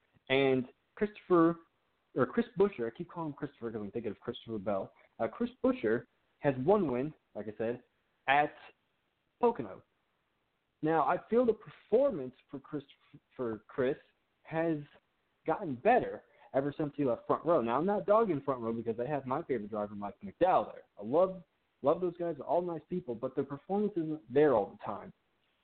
[SPEAKER 3] and Christopher, or Chris Buescher. I keep calling him Christopher because I'm thinking of Christopher Bell. Uh, Chris Buescher has one win, like I said, at Pocono. Now, I feel the performance for Chris, for Chris has gotten better ever since he left Front Row. Now, I'm not dogging Front Row because I have my favorite driver, Mike McDowell, there. I love love those guys. They're all nice people, but their performance isn't there all the time.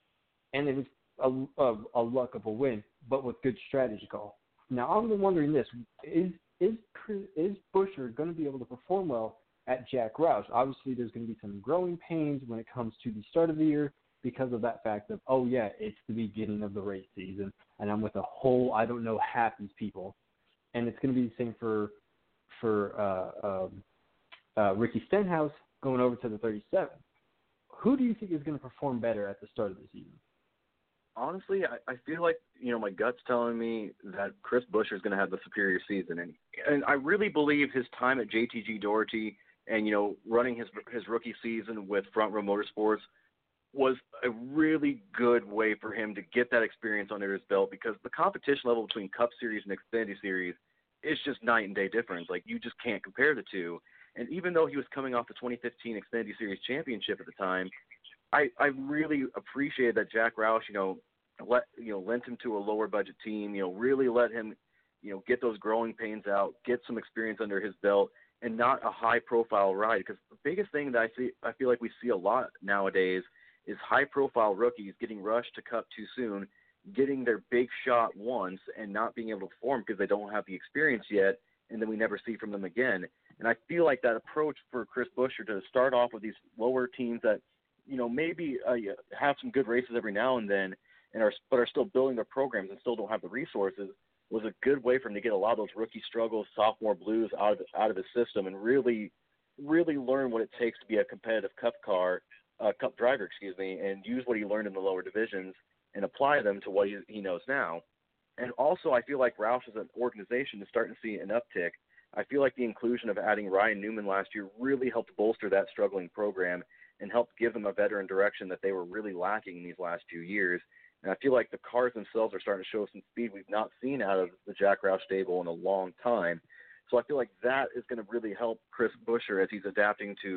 [SPEAKER 3] And it was a, a, a luck of a win, but with good strategy call. Now, I'm wondering this. Is is is Buescher going to be able to perform well at Jack Roush? Obviously, there's going to be some growing pains when it comes to the start of the year, because of that fact of, oh, yeah, it's the beginning of the race season, and I'm with a whole, I don't know, half these people. And it's going to be the same for for uh, um, uh, Ricky Stenhouse going over to the thirty-seven. Who do you think is going to perform better at the start of the season?
[SPEAKER 4] Honestly, I, I feel like, you know, my gut's telling me that Chris Buescher is going to have the superior season. And, and I really believe his time at J T G Daugherty and, you know, running his his rookie season with Front Row Motorsports was a really good way for him to get that experience under his belt, because the competition level between Cup Series and Xfinity Series is just night and day difference. Like, you just can't compare the two. And even though he was coming off the twenty fifteen Xfinity Series championship at the time, I, I really appreciated that Jack Roush, you know, let you know lent him to a lower budget team, you know, really let him, you know, get those growing pains out, get some experience under his belt, and not a high profile ride. Because the biggest thing that I see, I feel like we see a lot nowadays is high-profile rookies getting rushed to Cup too soon, getting their big shot once and not being able to perform because they don't have the experience yet, and then we never see from them again. And I feel like that approach for Chris Buescher to start off with these lower teams that, you know, maybe uh, have some good races every now and then, and are but are still building their programs and still don't have the resources, was a good way for him to get a lot of those rookie struggles, sophomore blues out of out of his system, and really, really learn what it takes to be a competitive Cup car. Uh, Cup driver, excuse me, and use what he learned in the lower divisions and apply them to what he, he knows now. And also, I feel like Roush as an organization is starting to see an uptick. I feel like the inclusion of adding Ryan Newman last year really helped bolster that struggling program and helped give them a veteran direction that they were really lacking in these last few years. And I feel like the cars themselves are starting to show some speed we've not seen out of the Jack Roush stable in a long time. So I feel like that is going to really help Chris Buescher as he's adapting to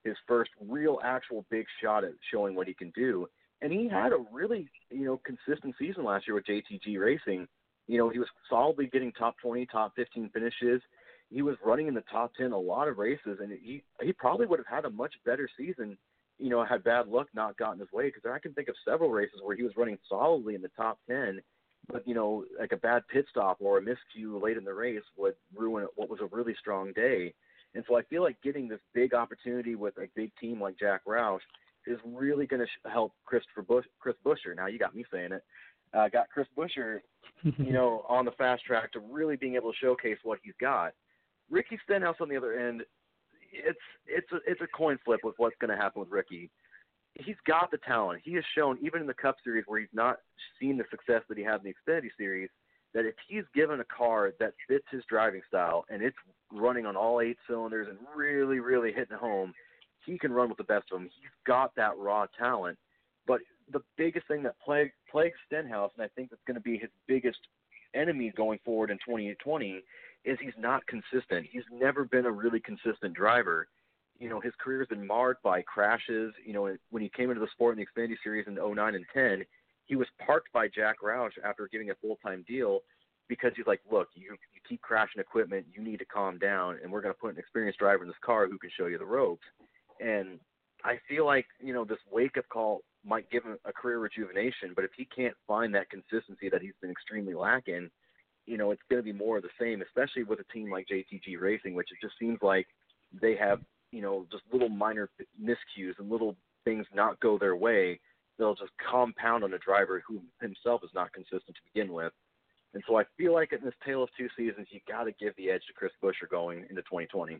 [SPEAKER 4] his first real actual big shot at showing what he can do. And he had a really, you know, consistent season last year with J T G Racing. You know, he was solidly getting top twenty, top fifteen finishes. He was running in the top ten a lot of races, and he he probably would have had a much better season, you know, had bad luck not gotten his way, because I can think of several races where he was running solidly in the top ten, but, you know, like a bad pit stop or a miscue late in the race would ruin what was a really strong day. And so I feel like getting this big opportunity with a big team like Jack Roush is really going to sh- help Christopher Bush, Chris Buescher. Now you got me saying it. Uh, got Chris Buescher, you know, on the fast track to really being able to showcase what he's got. Ricky Stenhouse on the other end, it's it's a, it's a coin flip with what's going to happen with Ricky. He's got the talent. He has shown, even in the Cup Series where he's not seen the success that he had in the Xfinity Series, that if he's given a car that fits his driving style and it's running on all eight cylinders and really, really hitting home, he can run with the best of them. He's got that raw talent. But the biggest thing that plague, plagues Stenhouse, and I think that's going to be his biggest enemy going forward in twenty twenty, is he's not consistent. He's never been a really consistent driver. You know, his career has been marred by crashes. You know, when he came into the sport in the Xfinity Series in oh nine and ten, he was parked by Jack Roush after getting a full-time deal because he's like, look, you, you keep crashing equipment, you need to calm down, and we're going to put an experienced driver in this car who can show you the ropes. And I feel like, you know, this wake-up call might give him a career rejuvenation, but if he can't find that consistency that he's been extremely lacking, you know, it's going to be more of the same, especially with a team like J T G Racing, which it just seems like they have, you know, just little minor miscues and little things not go their way. They'll just compound on a driver who himself is not consistent to begin with. And so I feel like in this tale of two seasons, you got to give the edge to Chris Buescher going into twenty twenty.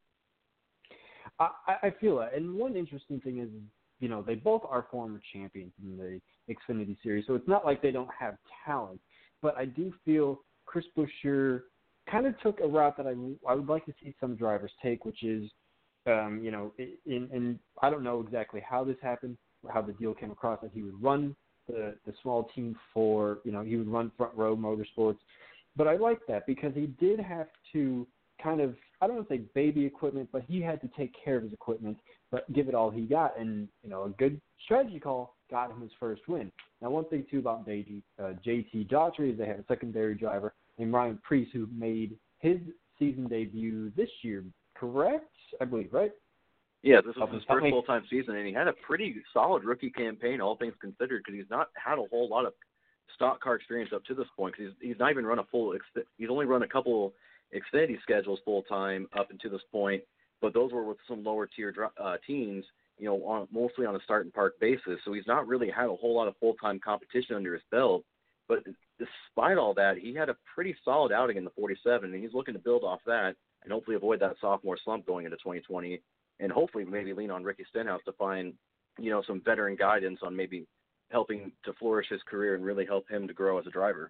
[SPEAKER 3] I, I feel that. And one interesting thing is, you know, they both are former champions in the Xfinity Series, so it's not like they don't have talent. But I do feel Chris Buescher kind of took a route that I, I would like to see some drivers take, which is, um, you know, in, in I don't know exactly how this happened, or how the deal came across, that he would run the, the small team for, you know, he would run Front Row Motorsports. But I like that because he did have to kind of, I don't want to say baby equipment, but he had to take care of his equipment, but give it all he got. And, you know, a good strategy call got him his first win. Now, one thing, too, about J T, uh, J T Daughtry is they have a secondary driver named Ryan Preece who made his season debut this year, correct? I believe, right?
[SPEAKER 4] Yeah, this was his first full-time season, and he had a pretty solid rookie campaign, all things considered, because he's not had a whole lot of stock car experience up to this point. Because he's, he's not even run a full – he's only run a couple Xfinity schedules full-time up until this point, but those were with some lower-tier uh, teams, you know, on, mostly on a start-and-park basis. So he's not really had a whole lot of full-time competition under his belt. But despite all that, he had a pretty solid outing in the forty-seven, and he's looking to build off that and hopefully avoid that sophomore slump going into twenty twenty. And hopefully maybe lean on Ricky Stenhouse to find, you know, some veteran guidance on maybe helping to flourish his career and really help him to grow as a driver.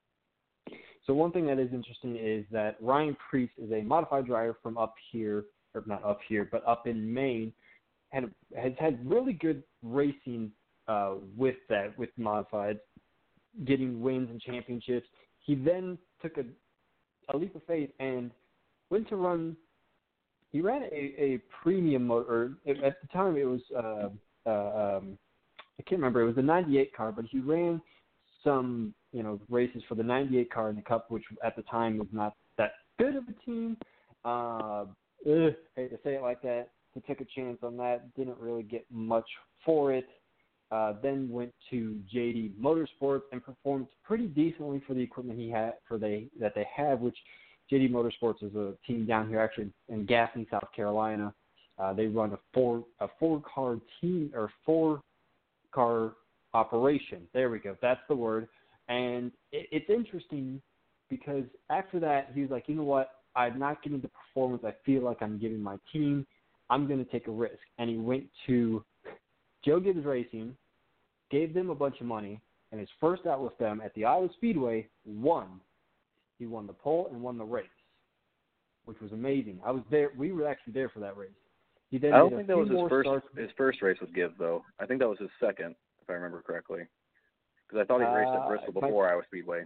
[SPEAKER 3] So one thing that is interesting is that Ryan Preece is a modified driver from up here, or not up here, but up in Maine, and has had really good racing uh, with that, with modifieds, getting wins and championships. He then took a, a leap of faith and went to run. He ran a, a premium motor. Or at the time, it was uh, uh, um, I can't remember. It was a ninety-eight car, but he ran some, you know, races for the ninety-eight car in the Cup, which at the time was not that good of a team. Uh, ugh, hate to say it like that. He took a chance on that. Didn't really get much for it. Uh, then went to J D Motorsports and performed pretty decently for the equipment he had for they that they have, which J D Motorsports is a team down here actually in Gaffney, South Carolina. Uh, they run a four a four car team or four car operation. There we go. That's the word. And it, it's interesting because after that he was like, you know what? I'm not getting the performance I feel like I'm giving my team. I'm going to take a risk. And he went to Joe Gibbs Racing, gave them a bunch of money, and his first out with them at the Iowa Speedway won. He won the pole and won the race, which was amazing. I was there. We were actually there for that race. He then
[SPEAKER 4] I don't
[SPEAKER 3] did
[SPEAKER 4] think
[SPEAKER 3] a
[SPEAKER 4] that was
[SPEAKER 3] few
[SPEAKER 4] his
[SPEAKER 3] more
[SPEAKER 4] first
[SPEAKER 3] starts.
[SPEAKER 4] his first race with Gibbs, though. I think that was his second, if I remember correctly. Because I thought he raced at
[SPEAKER 3] Uh,
[SPEAKER 4] Bristol
[SPEAKER 3] my-
[SPEAKER 4] before Iowa Speedway.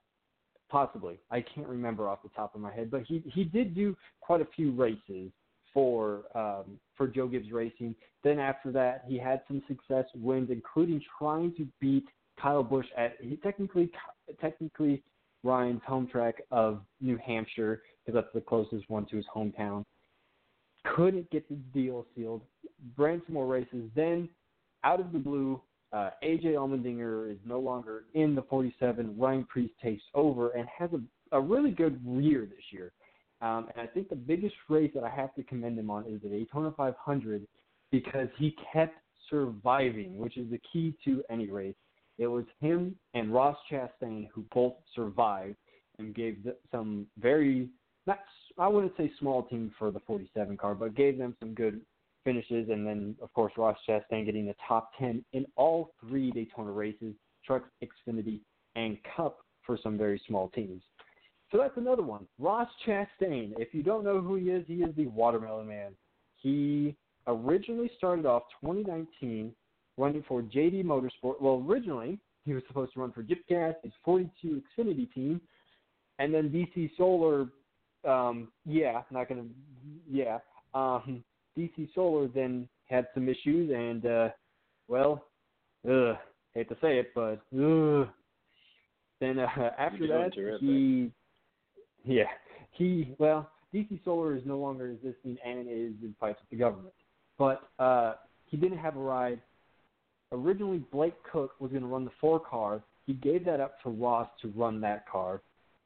[SPEAKER 3] Possibly. I can't remember off the top of my head, but he, he did do quite a few races for um, for Joe Gibbs Racing. Then after that, he had some success wins, including trying to beat Kyle Busch at he technically technically Ryan's home track of New Hampshire, because that's the closest one to his hometown. Couldn't get the deal sealed. Ran some more races. Then, out of the blue, uh, A J Allmendinger is no longer in the forty-seven. Ryan Preece takes over and has a, a really good year this year. Um, and I think the biggest race that I have to commend him on is the Daytona five hundred, because he kept surviving, which is the key to any race. It was him and Ross Chastain who both survived and gave the, some very, not I wouldn't say small team for the forty-seven car, but gave them some good finishes. And then, of course, Ross Chastain getting the top ten in all three Daytona races, Trucks, Xfinity, and Cup for some very small teams. So that's another one. Ross Chastain. If you don't know who he is, he is the Watermelon Man. He originally started off twenty nineteen running for J D Motorsport. Well, originally, he was supposed to run for Jip Gas, his forty-two Xfinity team, and then D C Solar, um, yeah, not going to, yeah, um, D C Solar then had some issues, and, uh, well, ugh, hate to say it, but, ugh. Then uh, after that, he, yeah, he, well, D C Solar is no longer existing and is in fights with the government. But uh, he didn't have a ride. Originally, Blake Cook was going to run the four car. He gave that up to Ross to run that car.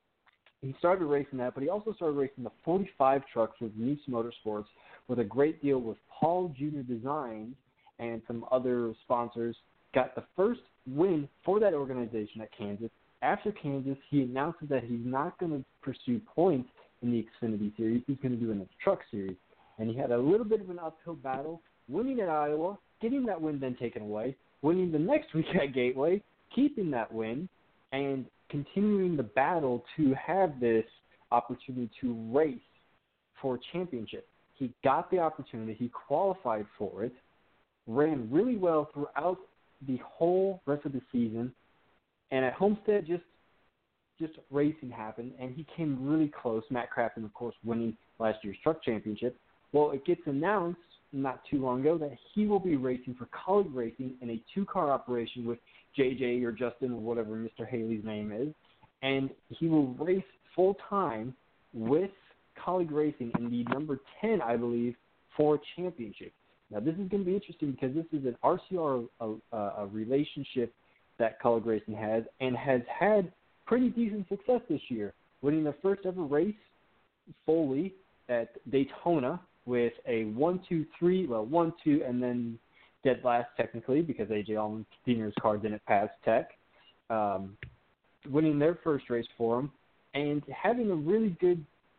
[SPEAKER 3] He started racing that, but he also started racing the forty-five trucks with Nice Motorsports with a great deal with Paul Junior Designs and some other sponsors. Got the first win for that organization at Kansas. After Kansas, he announces that he's not going to pursue points in the Xfinity Series. He's going to do it in the Truck Series. And he had a little bit of an uphill battle, winning at Iowa, getting that win then taken away, winning the next week at Gateway, keeping that win, and continuing the battle to have this opportunity to race for a championship. He got the opportunity. He qualified for it, ran really well throughout the whole rest of the season, and at Homestead, just just racing happened, and he came really close. Matt Crafton, of course, winning last year's Truck Championship. Well, it gets announced not too long ago that he will be racing for Colleague Racing in a two-car operation with J J or Justin or whatever Mister Haley's name is, and he will race full-time with Colleague Racing in the number ten, I believe, for a championship. Now, this is going to be interesting because this is an R C R a, a, a relationship that Colleague Racing has and has had pretty decent success this year, winning their first ever race fully at Daytona with a one two three, well, one two, and then dead last technically because A J Allmendinger's car didn't pass Tech, um, winning their first race for them and having a really good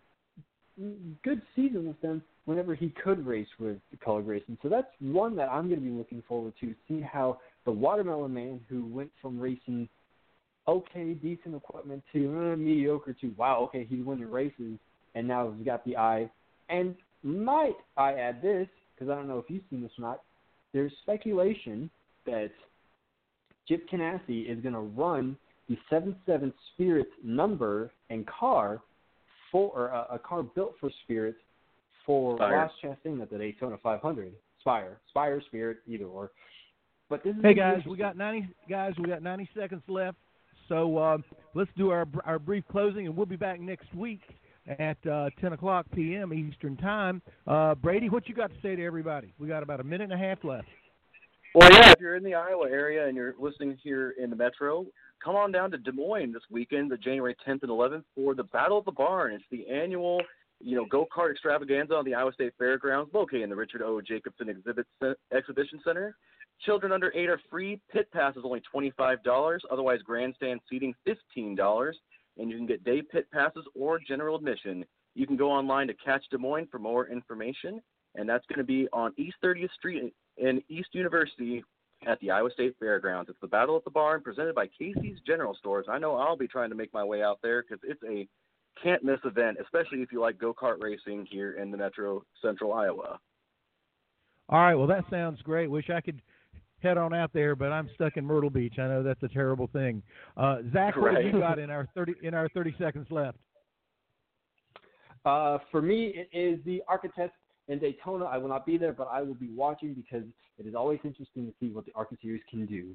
[SPEAKER 3] good season with them whenever he could race with the Colleague Racing. So that's one that I'm going to be looking forward to, see how the Watermelon Man, who went from racing okay, decent equipment to uh, mediocre to, wow, okay, he's winning races, and now he's got the eye. And might I add this, because I don't know if you've seen this or not, there's speculation that Chip Ganassi is going to run the seven seven Spirit number and car for or a, a car built for Spirit for
[SPEAKER 4] Spire.
[SPEAKER 3] Ross Chastain at the Daytona five hundred. Spire, Spire, Spirit, either or. But this is
[SPEAKER 2] Hey guys, we got ninety guys. We got ninety seconds left. So uh, let's do our our brief closing, and we'll be back next week at uh, ten o'clock p.m. Eastern Time. Uh, Brady, what you got to say to everybody? We got about a minute and a half left.
[SPEAKER 4] Well, yeah, if you're in the Iowa area and you're listening here in the Metro, come on down to Des Moines this weekend, the January tenth and eleventh, for the Battle of the Barn. It's the annual, you know, go-kart extravaganza on the Iowa State Fairgrounds, located in the Richard O. Jacobson Exhibit Exhibition Center. Children under eight are free. Pit pass is only twenty-five dollars. Otherwise, grandstand seating fifteen dollars. And you can get day pit passes or general admission. You can go online to Catch Des Moines for more information. And that's going to be on East thirtieth Street in East University at the Iowa State Fairgrounds. It's the Battle at the Barn presented by Casey's General Stores. I know I'll be trying to make my way out there because it's a can't-miss event, especially if you like go-kart racing here in the Metro Central Iowa.
[SPEAKER 2] All right, well, that sounds great. Wish I could head on out there, but I'm stuck in Myrtle Beach. I know that's a terrible thing. Uh, Zach, what
[SPEAKER 4] Right.
[SPEAKER 2] have you got in our thirty in our thirty seconds left?
[SPEAKER 3] Uh, for me, it is the Architect in Daytona, I will not be there, but I will be watching because it is always interesting to see what the ARCA Series can do.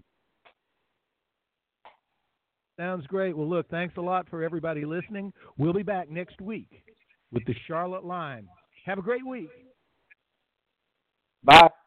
[SPEAKER 2] Sounds great. Well, look, thanks a lot for everybody listening. We'll be back next week with the Charlotte Line. Have a great week.
[SPEAKER 3] Bye.